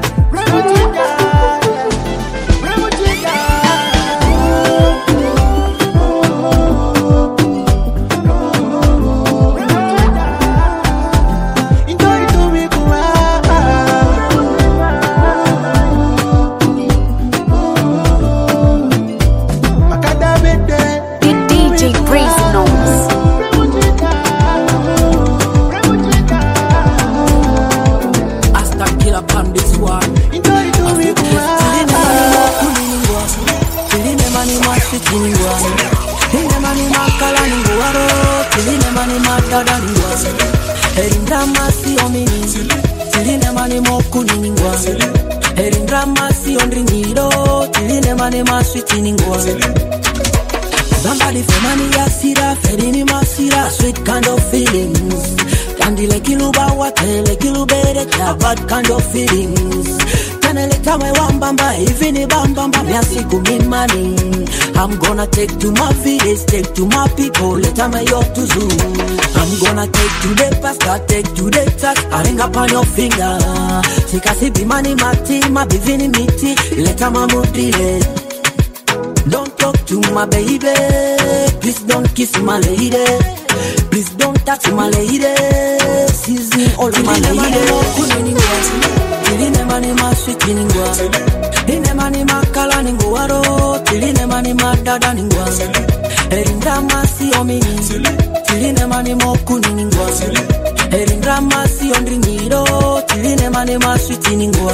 Somebody for money yasira, fedini masira, sweet kind of feelings. Kandi like iluba wate, like ilubere, bad kind of feelings. Kanele kama wambamba, even bambamba, miasiku mimani. I'm gonna take to my village, take to my people, let me yo to zoo. I'm gonna take to the pastor, take to the church, I ring up on your finger. Sikasi bimani mati, ma bivini miti, let me mudile. Don't talk to my baby, please don't kiss my lady, please don't touch my lady, season all my lady. Tiline mani masweet ningwa, ine mani makala ningwaro, tiline mani madada ningwa, Erindramasi omini Tiline mani mokuni ningwa Erindramasi ondringiro Tiline mani maswiti ningwa.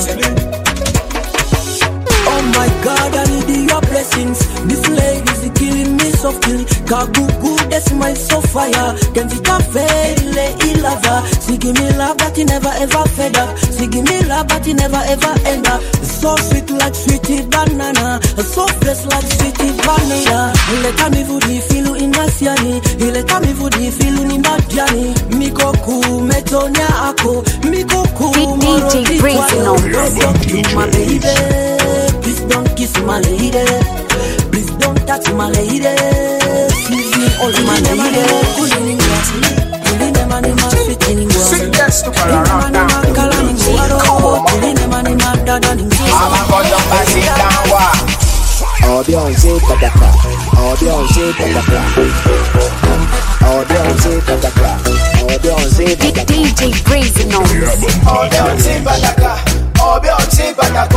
Oh my God, I need your blessings. This lady's killing me softly. Kagugu, that's my so fire. Can't it fail? He love her. She give me love, but he never ever fed up. She give me love, but he never ever end up. So sweet like sweetie banana. So fresh like sweetie vanilla. He let me vudi filu in Nasiani. He let me vudi filu in Nadiani. Mikoku, metonya ako. Mikoku, DJ Breezino. My baby. Please don't kiss my lady. Please don't touch my lady. Excuse me, all my lady. Beyonce Pataka, oh Beyonce Pataka, oh Beyonce Pataka, oh Beyonce Pataka. DJ Breezino. Oh Beyonce Pataka, oh Beyonce Pataka.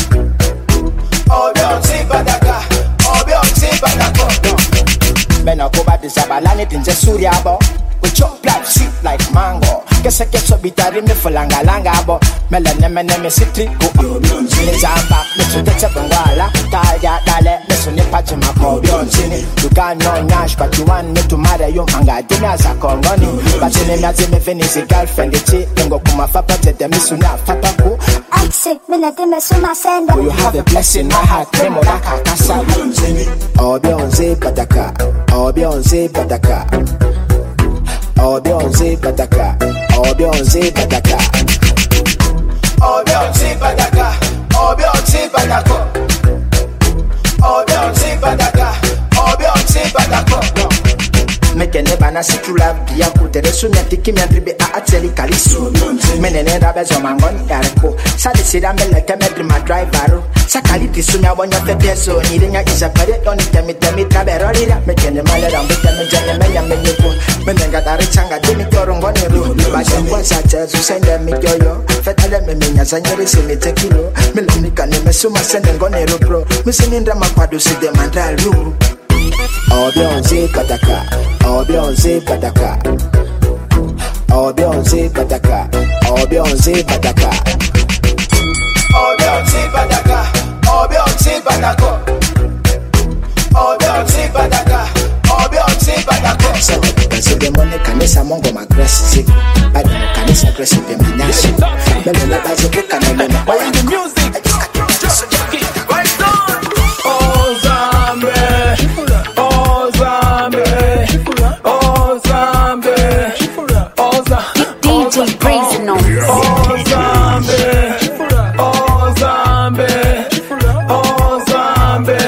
Oh, Beyonce Badaka, oh, Beyonce Badaka. Men I go back to Sabalani in Suriabo. We chop like sweet like mango. Guess I get so bitter in the Falanga Langabo. Melanem City, go Zamba, Mr. Tetapangala, Taya, Dale, Mr. Nepachima, Beyonce. You got no Nash, but you want me to marry you, and I didn't ask a money. But you never me finish a girlfriend, the chick, and go Kuma Papa, the Missuna, Papa. I say, Minute, you have a blessing, my heart, Remolaka, Kasa. Oh, Beyonce Pataka, oh, Beyonce Pataka. Oh, Beyonce Pataka, oh, Beyonce Pataka. Oh, Beyonce Pataka, oh, Beyonce Pataka. Oh, Beyonce Pataka, oh, Beyonce Pataka. Mekene bana si tu love dia kutere sunyati kimyandribe a ateli kalisu menene rabe zomangon yarko sali sida mele kemedri ma driver sakali tisunya wonya pepeso ni ringa isapare on temi trabero lira mekene male rambe temi janye menya menyepo menenga dari changa dimi torongo ni ru ba shembo sacha su sende mi yoyo fetale memenya sanyere sini tekilo melamika ne mesuma sende ngone ru pro misinindra makwado side mandalu. Oh, Beyonce Pataka, oh, Beyonce Pataka. Oh, Beyonce Pataka, oh, Beyonce Pataka. Oh, Beyonce Pataka, oh, Beyonce Pataka. Oh, Beyonce Pataka, oh, Beyonce Pataka. So the money kanisa mongo maggressive, but kanisa aggressive in manasi. Bele la bazo buka na mena. Why the music? Just right on. Oh, Zambe. DJ Breezino. Oh Zambe, oh Zambe, oh Zambe,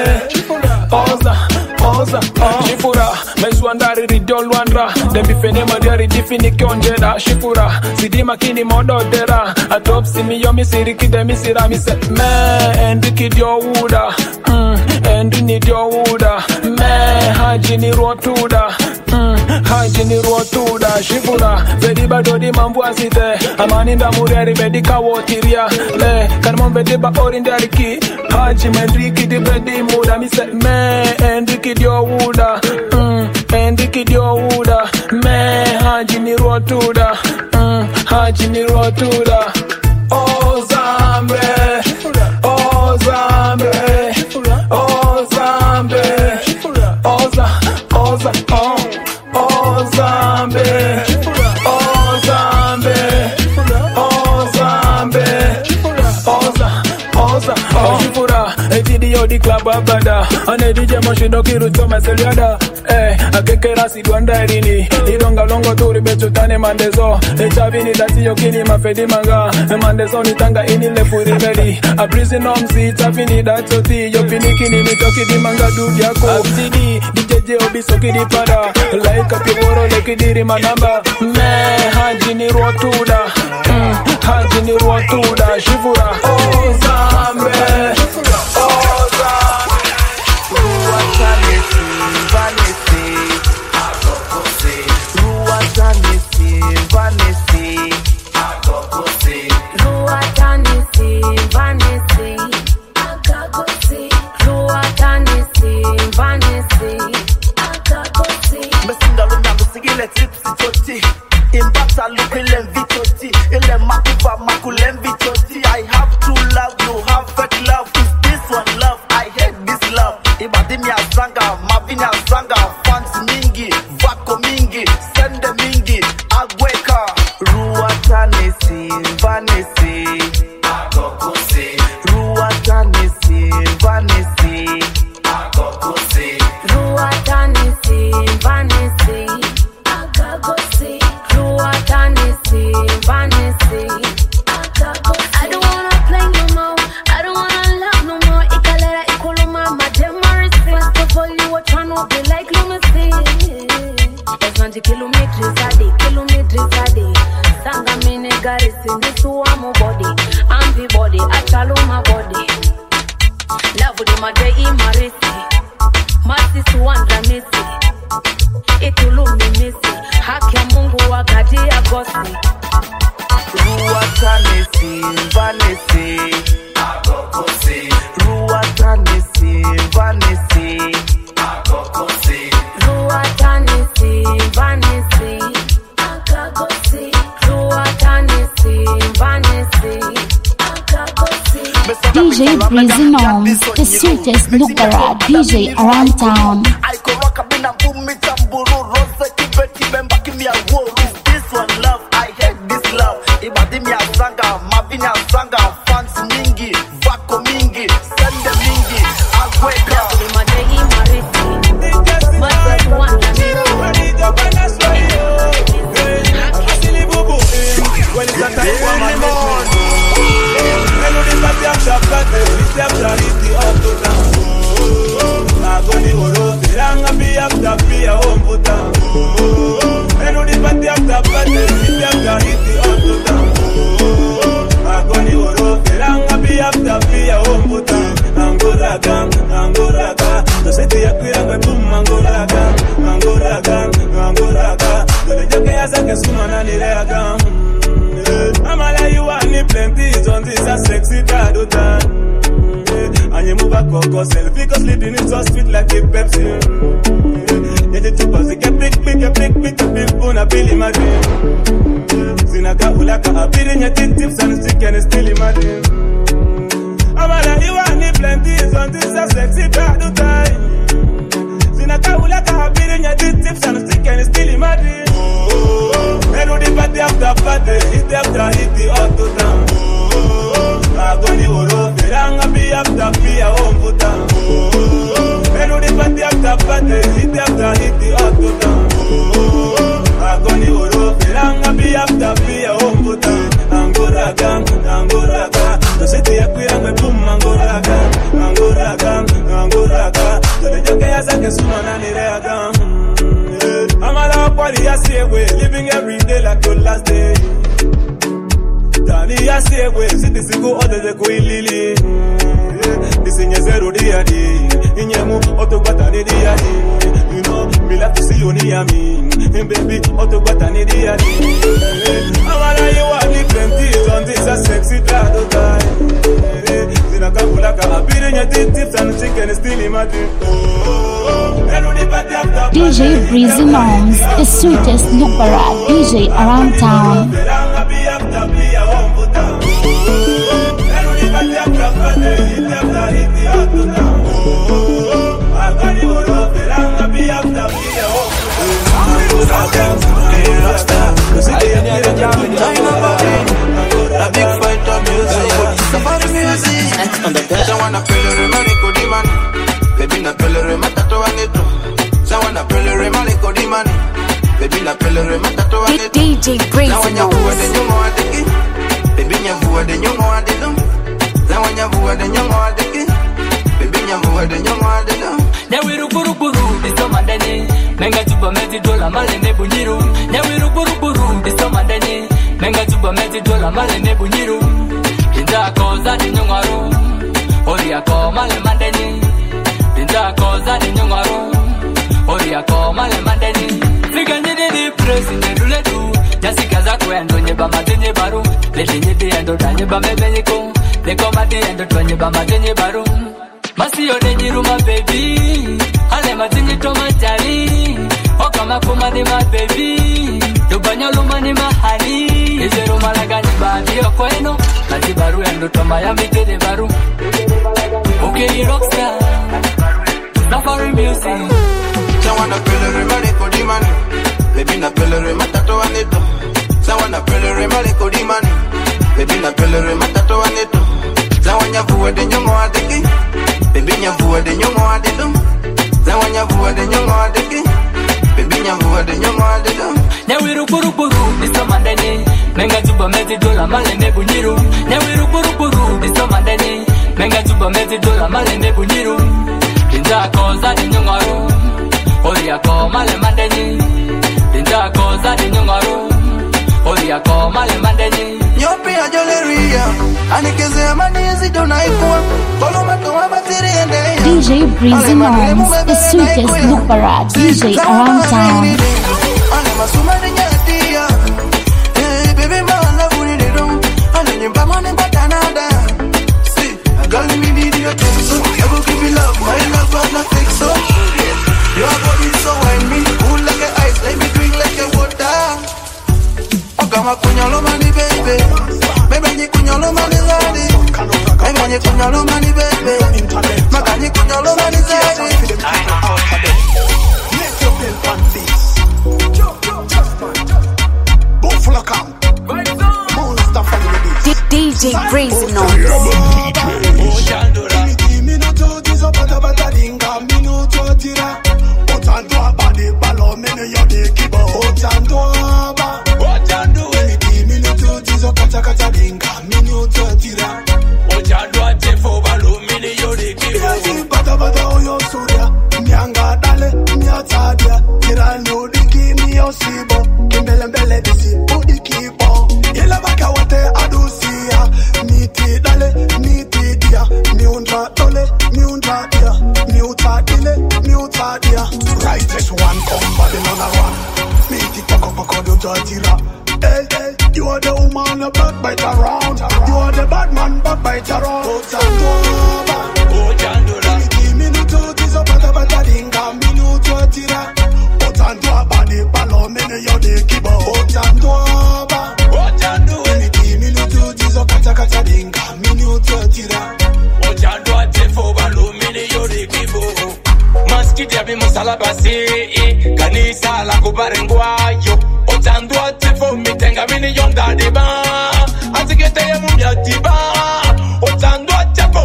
oh Shifura, meswandari ridolwandra, dembifene madiari difini kionjera. Shifura, sidima kini mododera, atopsi miyo misiriki demisira mise me, endiki dio wuda, endini dio wuda, me hajini rotuda. Hajini rotuda shifura Vedi badodi mambu asite Amani nda mureri vedi kawotiria Le kanmon vedi ba orindariki Haji mendriki di vedi muda Mise me endiki dio wuda Endiki dio wuda Me hajini rotuda Hajini rotuda Oh Zambe Oh Zambe Oh Zambe Oh Zambe Oh Zambe, oh Zambe, oh Zambe, oh Shifura, etidi yodi club abada, ane DJ Moshindo kiruto meseliada, akekera sidwanda erini, idonga longo turi betu tane mandezo, echavini dati yokini mafedi manga, mandezo nitanga ini lefuri veli, a prison omsi, tafini datoti, yopiniki ni mitoki di manga dudi yako, absidi, DJ obisoki di pada, like up your woro leki diri manamba, me hajini rotuda, hajini rotuda, shifura, oh Zambe, oh Zambe, Mavinya Zanga, fans mingi, vako mingi, sende mingi, agweka. Ruatanesi, vanesi, agokose. Ruatanesi, vanesi, agokose. Ruatanesi, vanesi, agokose. Ruatanesi, vanesi, agokose. I don't wanna play no more, I don't wanna love no more. Ikalera ikuluma mademari. First of all, you were trying to be like lunacy. It's 20 kilometers a day. Sanga mine gari sindisu amu body. Ambi body, achaluma body. Love di made imarisi. Masi suandra misi. Itulumi misi. Haki ya Mungu wakati ya gosi. Ruatanesi, vanesi, agokose. Ruatanesi, vanesi, agokose. Ruatanesi, vanesi, agokose. Ruatanesi, vanesi, agokose. DJ Breezy Moms, the sweetest Lukara DJ around town. I go rock up in a boom, me tamburu, rose, kibeti, bemba, give me a war. Is this one love? I hate this love. Ibadi mi a zanga, mavinya zanga, fans mingi, vako mingi, sende mingi, agweka. Amala, you want me plenty, don't this a sexy tadutan. And you move a coco selfie, cause sleeping is so sweet like a Pepsi. Yeah, the two buzz, a big, bone, a billy, my dream. Zinaka, ulaka, a bit in your tips and stick and still in my dream. Amala, you want me plenty, don't this a sexy tadutan. Zinaka, ulaka, a bit in your tips and stick and still in my dream. And the party after party, hit after hit the auto down. Agoni oro, feranga be after be a home put down. And the party after party, hit after hit the auto down. Agoni oro, feranga be after be a home put down. Angoraga, the city of Piranga boom, Angoraga. The Jokaya Sakasuna Niraga. Amala party, I say we living every day like your last day. Tani, I say we cities go other the Queen Lily. This in your zero day, in your move, Autobatani, you know, me love to see you near me. And baby, Autobatani, Amala, you are the plenty, on this a sexy trado time. Zinakabulaka, a bit in your tips and chicken is still in my dream. DJ Breezy Moms, the sweetest Lukara DJ around town. A big fight of music. Next on the bed. I wanna feel the money, good man. Baby, na pelere matato wangeto. Sawana pelere maliko di man. Baby, na pelere matato wangeto. DJ Breezy Moms. Baby, nyavuwa de nyongo adeno. Sawana de nyongo adeki. Baby, nyavuwa de nyongo adeno. Nyawiru buru biso mandani. Menga chupa mezi dola male ne bunyiru. Nyawiru buru biso mandani. Menga chupa mezi dola male ne bunyiru. Inda koza di nyongaro. Oria ko male mandani. Inda koza di nyongaro. Oria ko male mandani. Figanye de press in the ruletu. Jasika za kwendo nyeba matenye baru. Lete nyete endo danye ba mebenyiko. Leko mati endo tonye ba matenye baru. Masiyo de nyiru ma baby. Ale matenye to majali. Okama kuma ni ma baby. Dubanya luma ni ma hani. Ezero malaga ni ba biyo kweno. Lati baru endo to Miami de baru. Okay rockstar. Safari music. Sawana pelere maleko di mani. Baby na pelere matato aneto. Sawana pelere maleko di mani. Baby na pelere matato aneto. Zawanya vuwa de nyongo adeki. Baby nya vuwa de nyongo adedo. Zawanya vuwa de nyongo adeki. Baby nya vuwa de nyongo adedo. Nyawiru puru puru diso mandeni. Menga tuba mezi dola maleme bunyiru. Nyawiru puru puru diso mandeni. Menga tuba mezi dola maleme bunyiru. Inja koza di nyongo. Oria ko male mandeni. Inja koza di nyongo. Oria ko male mandeni. Nyopi ajoleria. Anikeze manizi donaikuwa. DJ Breezy Moms, the sweetest Lupara DJ around town. Kunyalo mani baby, magani kunyalo mani baby. Make your bill on this. Buffalo come. Monster family this. DJ Breezy no. Minuto diso bata bata dinga minuto tira. Otando abade balo mene yode kibo. Otando aba. Otando we. Minuto diso kata kata dinga minuto tira. Otando ate fo balo mene yode kibo. Bata bata oyo surya. Mianga dale miatadia. Tira no diki mi osibo. Kimbele mbele disi udikibo. Yela baka wate adusia. Miti dale miti dia. Miundra dole miundra dia. Miuta dile miuta dia. Righteous one come Babylon a one. Miti poko poko do tira. Hey, hey, you are the woman a backbite around. You are the bad man backbite around. Minuto tiso bata bata dinga minuto tira. Otando abade palo mene yode kibo. Otando aba. Minuto tiso kata kata dinga minuto tira. Otando ate fo balo mene yode kibo. Maskiti abi musala basi. Kanisa la kubarengwayo. Otando ate fo mitenga mini yonda deba. Atikete ye mumya tiba. Otando ate fo.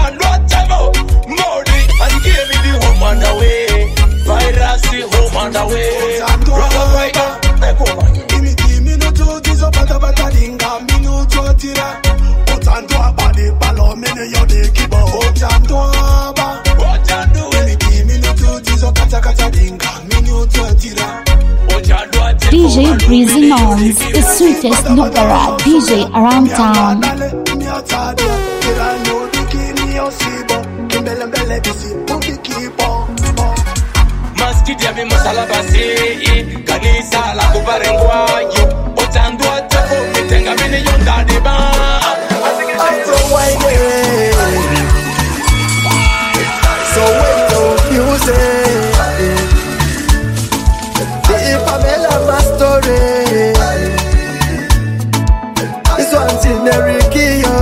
Modi, and give me the home on the way. Virus, home on the way. Brother, minuto tiso bata bata dinga minuto tira. Otando abade palo mene yode kibo. Otando aba. Minuto tiso kata kata dinga minuto tira. DJ Breezy Moms, the sweetest Lupara DJ around town. Maskiti abi musala basi. Kanisa la kubarengwayo. Otando ate fo mitenga mini yonda deba. So when no music, the Pamela my story. This one's in the Ricky, yo.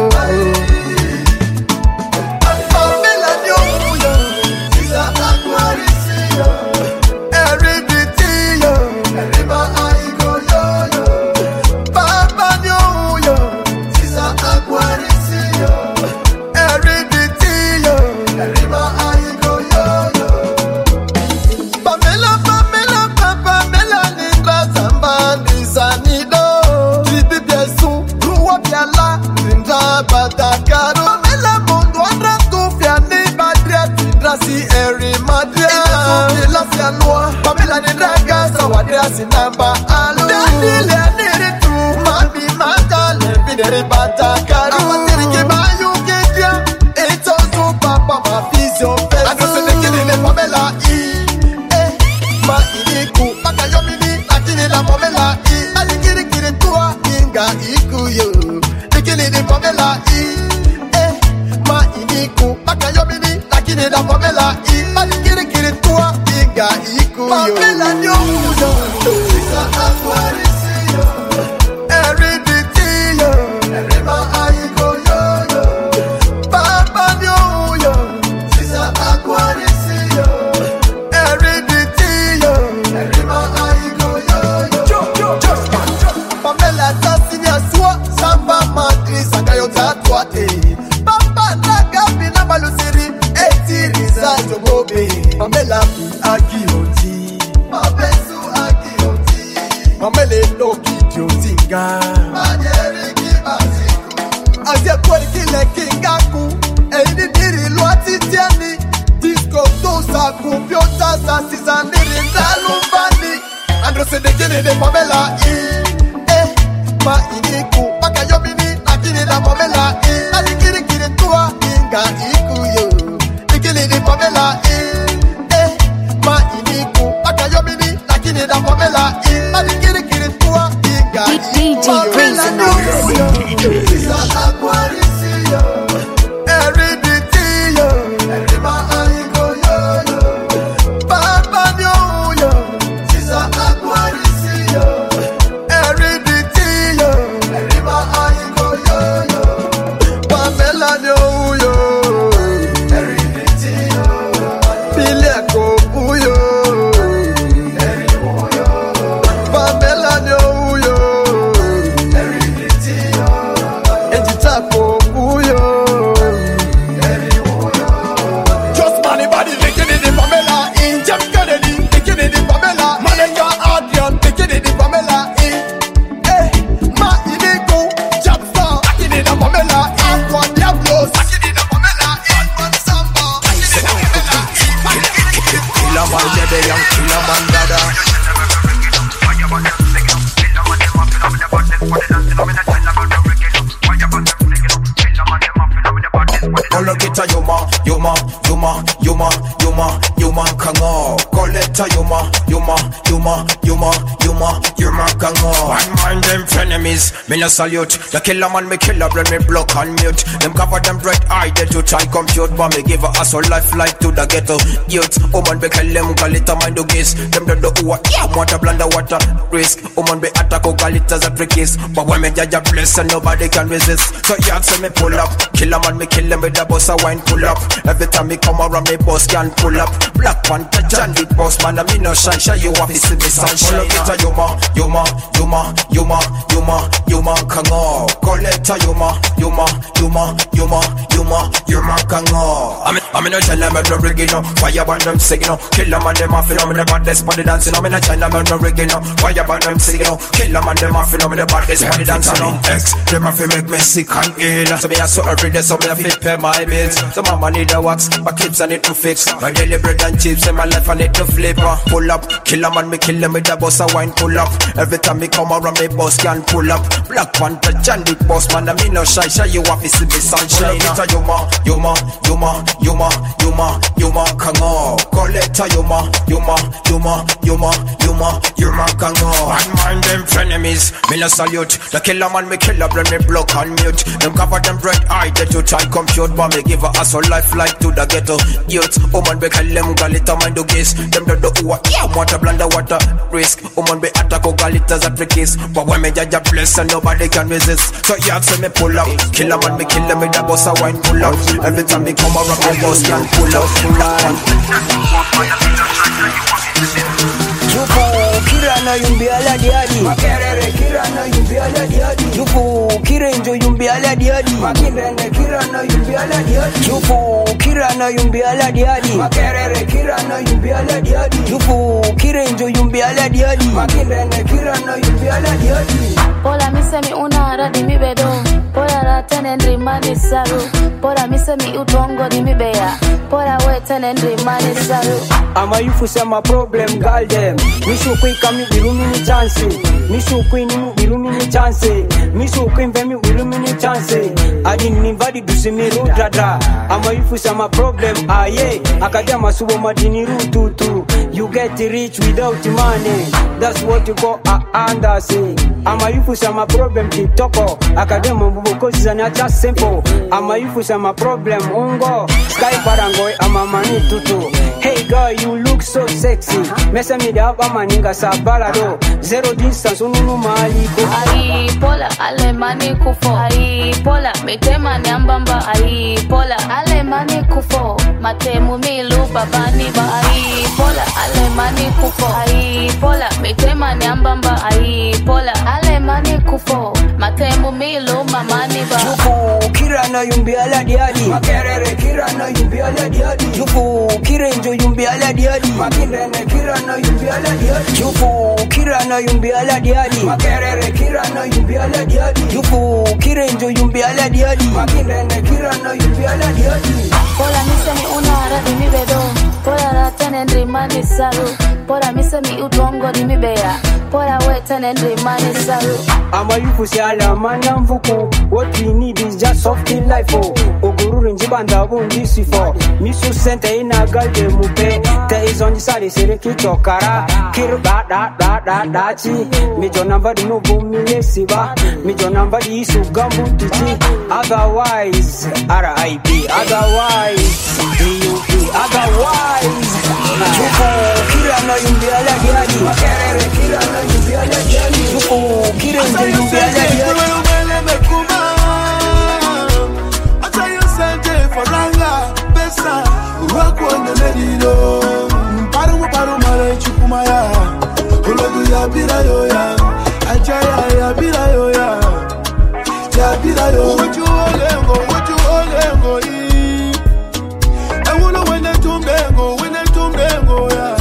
Pamela yo, she's a Aquarius, everything yo. River I go yo. Papa yo, she's a Aquarius, everything yo. River I go yo. Pamela, Pamela, Nindra Zambani Sanido. Tripi Biesu, Ruwa Biala, Nindra Batakaru. Pamela Mundo Andra Tufia, Nibadria, Nindra Si Eri Madria. Nindra Si Alua, Pamela Nindra Gasa, Wadria Sinamba Alu. Dandile Niritu, Mabi Matale, Bideri Batakaru. Amatiri Kimayu Kekia, Eto Papa, my physio face. I don't say the killing Pamela E. Ma iniku, Makayomini, Akini la Pamela E. Alikiri kiri tua, Inga iku yo. The killing Pamela E. Ma iniku, Makayomini, Akini la Pamela E. Alikiri kiri tua, Inga iku yo. Pamela yo. Sisa Aquarius yo. Everything yo. Everybody I go yo. Papa yo. Sisa Aquarius yo. Everything Pamela Jobobe, Pamela Agioti, Mabesu Agioti, Mamele Loki Jotinga, Majeriki Baziku, Azia Kwerikile Kingaku, Edi Diri Luati Tiani, Disco Dosa Kupiota Sasizaniri Nalumbani, Andro Sedekini de Pamela Ma iniku, Makayomini, Akini da Pamela Alikiri Kiri Tua, Inga Ikuyo. Di Pamela ma iniku akayomini lakini da Pamela alikiri kiri tua inga DJ Crazy Isa Aquaricio Eriditio Erima Aingo Yo Papa Yo Isa Aquaricio Eriditio Erima Aingo Yo Pamela Yo Yuma Kango, Coletta Yuma Kango. One mind them frenemies, me no salute. The killer man me killer, bring me block and mute. Them cover them bright eye, they to try compute, but me give a hustle life like to the ghetto youth. Woman be kill them, Galita mind do kiss. Them do the yeah, water blunder water risk. Woman be attack or Galitas a trickies, but when me judge a bless and nobody can resist. So yeah, so me pull up, killer man me kill them with the boss a wine pull up. Every time me come around me boss can pull up. Black Panther John with boss man, I me no shine you off this the sunshine. Yuma Kango, Coletta Yuma Kango. I'm in China, I'm no regular. Fire by them signal, kill them and them off. I'm in the baddest body dancing. I'm in China, I'm no regular. Fire by them signal, kill them and them off. I'm in the baddest body dancing. X, them off make me sick and ill. So me I so every day, so me I fit pay my bills. So mama need a wax, my clips I need to fix. My daily bread and chips in my life I need to flip. Pull up, kill them and me kill them with the boss a wine pull up. Every time me come around me boss can pull up. Black Panther John with boss man, I me no shy you off is the sunshine. Yuma Kango, Coletta Yuma Kango. One mind them frenemies, me no salute. The killer man me killer, bring me block and mute. Them cover them bright eye, they to try compute, but me give a hustle life like to the ghetto youth. Woman be kill them, Galita mind do kiss. Them do the yeah, water blunder water risk. Woman be attack or Galitas a trickies, but when me judge a bless and nobody can resist. So yeah, so me pull up, killer man me kill them with the boss a wine pull up. Every time me come around me boss can pull up. Jufu kira na yumbi ala diadi, makerere kira na yumbi ala diadi. Jufu kira injo yumbi ala diadi, makindene kira na yumbi ala diadi. Jufu kira na yumbi ala diadi, makerere kira na yumbi ala diadi. Jufu kira injo yumbi ala diadi, makindene kira na yumbi ala diadi. Pola misemi una radi mi bedo, pola ratene ndrimani saru. Pola misemi utongo di mi beya, pola wetene ndrimani saru. Ama yufu sama problem girl them. Mishu kwi kami birumi ni chance. Mishu kwi ni birumi ni chance. Mishu kwi mvemi birumi ni chance. Adi nivadi dusimi rudada. Ama yufu sama problem aye. Akaja masubo madini rututu. You get rich without money. That's what you call a andase. Ama yufu sama problem kitoko. Akaja mambubo kosi zanacha simple. Ama yufu sama problem ungo. Sky parangoy ama mani tutu. Hey girl, you look so sexy. Mesa me da ba maninga sa balado. Zero distance ununu maliko. Ai pola ale mani kufo. Ai pola metema nyambamba. Ai pola ale mani kufo. Matemu milu babani ba. Ai pola ale mani kufo. Ai pola metema nyambamba. Ai pola Ale mani kufo, matembu milo mamani ba. Jufu kira na yumbi ala diadi. Makerere kira na yumbi ala diadi. Jufu kira njo yumbi ala diadi. Makindene kira na yumbi ala diadi. Jufu kira na yumbi ala diadi. Makerere kira na yumbi ala diadi. Jufu kira njo yumbi ala diadi. Makindene kira na yumbi ala diadi. Pola mise mi unara di mi bedo. Pola ratene ndrimani saru. Pola mise mi utongo di mi beya. Pola wetene ndrimani saru. Ama yufu si ala manamvuku. What we need is just soft in life. Ogururu njibanda bundi sifo. Misu sente ina galde mupe. Te izon jisari sere kichokara. Kir da chi. Mijo namba di nubu mile siba. Mijo namba di isu gambu tichi. Otherwise, R.I.P. Otherwise, D.U.P. Otherwise, Jufu kira na yumbi ala diadi. Makerere kira na yumbi ala diadi. Jufu kira na yumbi ala diadi. Faranga, Bessa, Urakwana Medido, Paru Mare Chukumaya, Ologuya Birayoya, Ajaya Birayoya, Jabirayo, what you olengo, I wanna win a tumbengo, ya.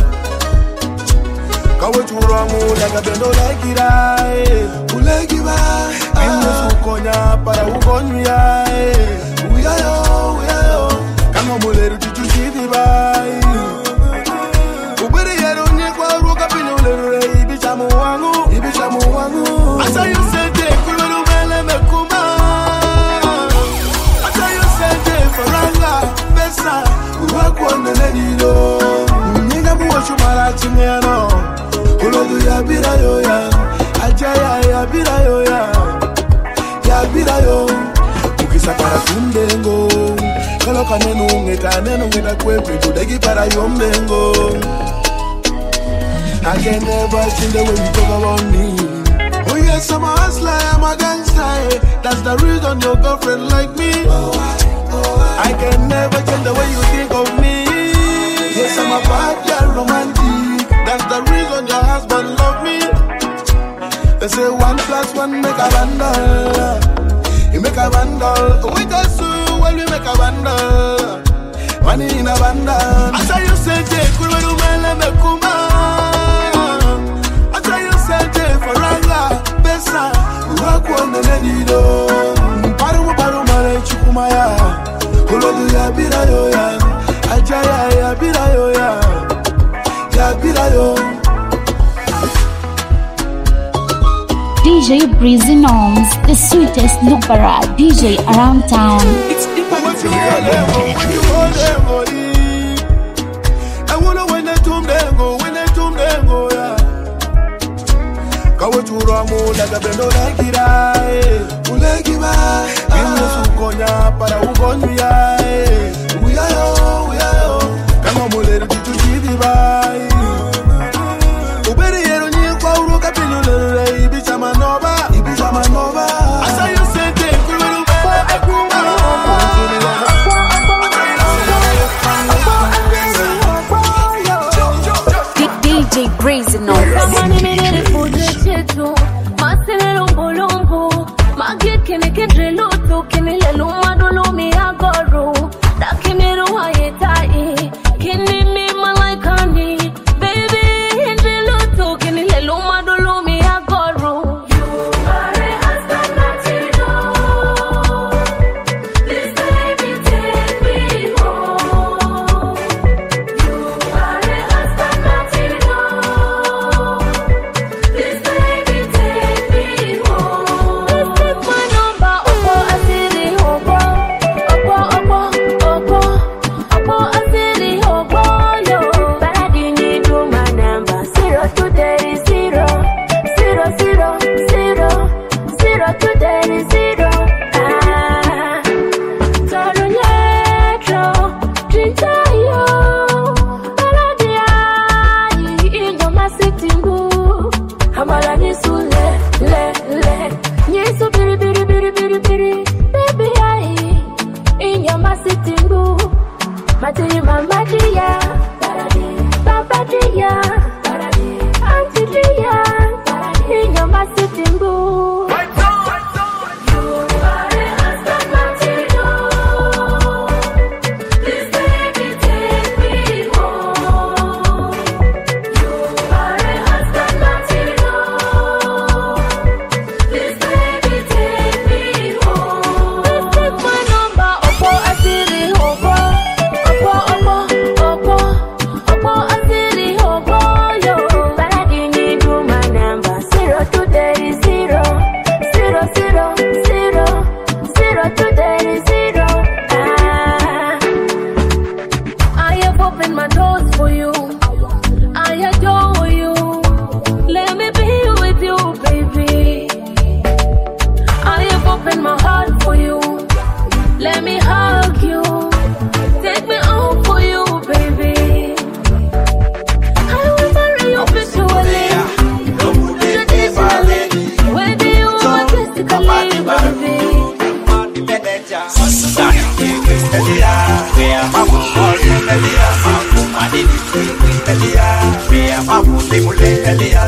Kawachuramu, like a bendo like it, Ulegiba, Sukonya, para Ugonya, Uyayo, kama muleru tutushidi bai. Ubiri yero nyekwa ruka pinuleru ibichamu wangu. Asa you sente kululu mele mekuma. Asa you sente faranga besa uwako ndelelo. Nyinga buwa shumara chimeno. Ulogu ya birayo ya, ajaya ya birayo ya birayo. Ukisakara kumbengo. Kalo kanenu ngeta kwekwe tudegi para yombengo. I can never change the way you talk about me. Oh yes, I'm a hustler, I'm a gangster. That's the reason your girlfriend like me. I can never change the way you think of me. Yes, I'm a bad girl, romantic. That's the reason your husband love me. They say 1+1 make a bundle. You make a bundle. We just when we make a bundle. Money in a bundle. I say you say Kururu mele mekuma. I say you say Faranga Besa Urakwa Nedido. Paru mare chukumaya. Ologu ya birayo ya. Ajaya ya birayo ya birayo. DJ Breezy Gnomes, the sweetest Lupara DJ around town. It's the I wanna win a tumbengo, ya. Kawachuramu like a bendo like it, Ulegiba, Sukonya, para Ugonya, Uyayo, kama muleru tutushidi bai. Uberi yero nyekwa uruka pinuleru ibichama nova. Asa you sente kululu DJ Breezy Gnomes. Kamani mirere fude chetu, maselelo bolongo, magit kene kedre lutu, kene lelu madulu mi agoru.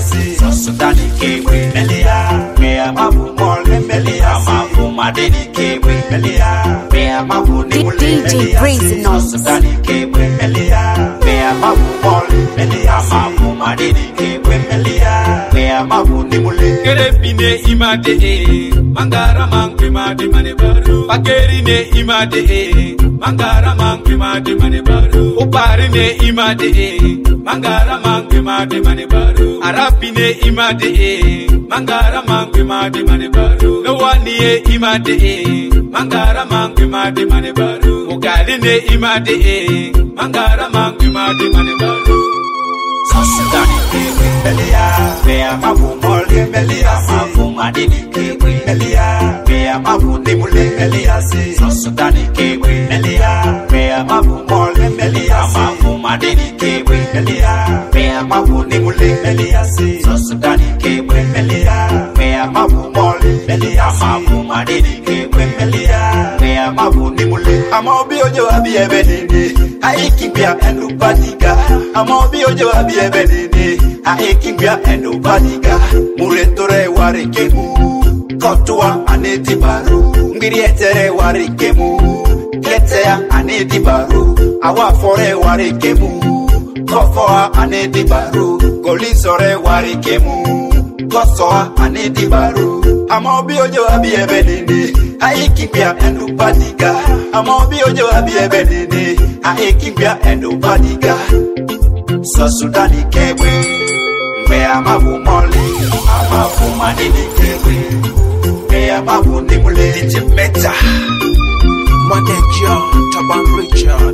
si Sosudani kewe Melia Mea mabu mole Melia Mabu madeni kewe Melia Mea mabu ni mule Melia si Sosudani kewe Melia Mea mabu mole Melia Mabu madeni kewe Melia Mea mabu ni mule Kerepine imade Mangara mangwe made mane baru Pagerine imade Mangara mangwe made mane baru Uparine imade Mangara mangwe made mane baru Arapine imade Mangara mangwe made mane baru Nawaniye imade Mangara mangwe made mane baru Mugaline imade Mangara mangwe made mane baru Sosudani kewe Melia Mea mabu mole Melia Mabu madini kewe Melia Mea mabu ni mule Melia si Sosudani kewe Melia Mea mabu mole Melia Mabu madini kewe Melia Mea mabu ni mule Melia si Sosudani kewe Melia Mea mabu mole Melia Mabu madini kewe Melia Mea mabu ni mule Amobi ojo wabi ebedini Aikibia enu paniga Amobi ojo wabi ebedini Aikibia enu paniga Muretore warikemu Kotua aneti baru Ngirietere warikemu Ketea aneti baru Awafore warikemu Kofoa aneti baru Golisore warikemu Kosoa aneti baru Amobi ojo wabi ebedini Aikibia enu paniga Amobi ojo wabi ebedini Aikibia enu paniga Sosudani kewe Mea mabu mole Amabu madini kewe Mea mabu ni mule DJ Meta Manager Taban Richard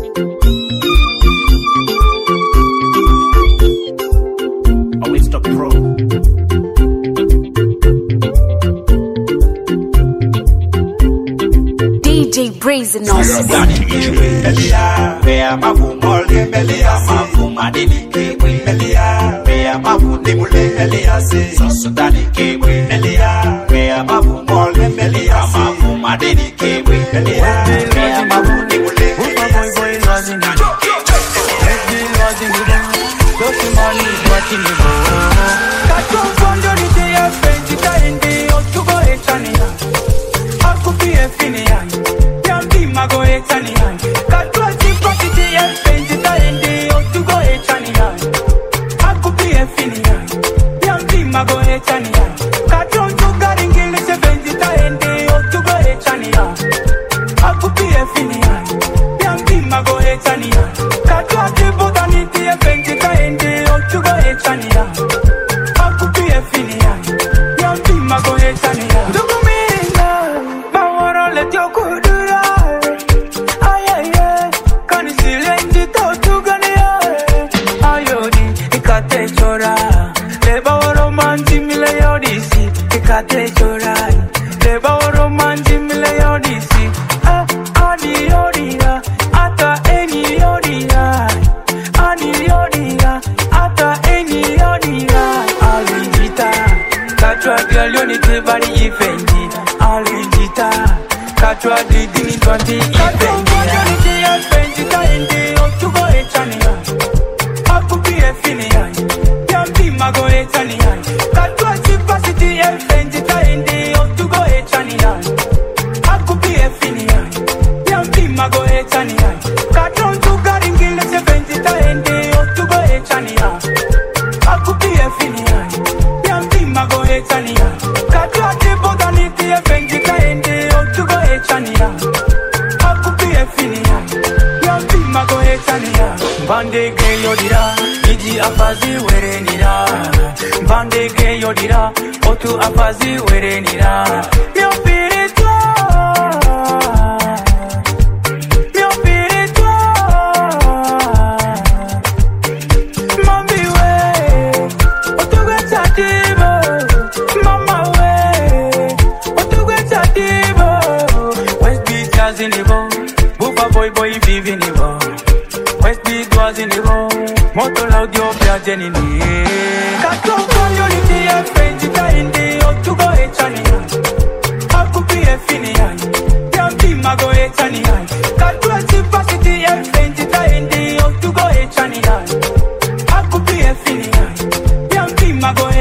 Always the pro DJ Brazen on Melia Mea mabu mole Melia Mabu madini kewe Melia Mea mabu ni mule Melia si Sosudani kewe Melia Mea mabu mole Melia Mabu madini kewe Melia Mea mabu ni mule Melia si Sosudani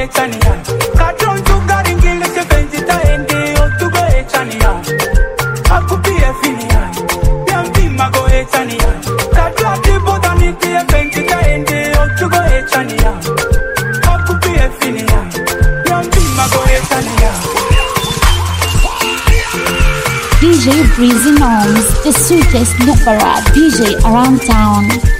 echania. Kadon to garingile se benzita ende o to go echania. Akupi e finia. Yambi mago echania. Kadra di bodani di e benzita ende o to go echania. Akupi e finia. Yambi mago echania. DJ Breezy Norms, the sweetest looper DJ around town.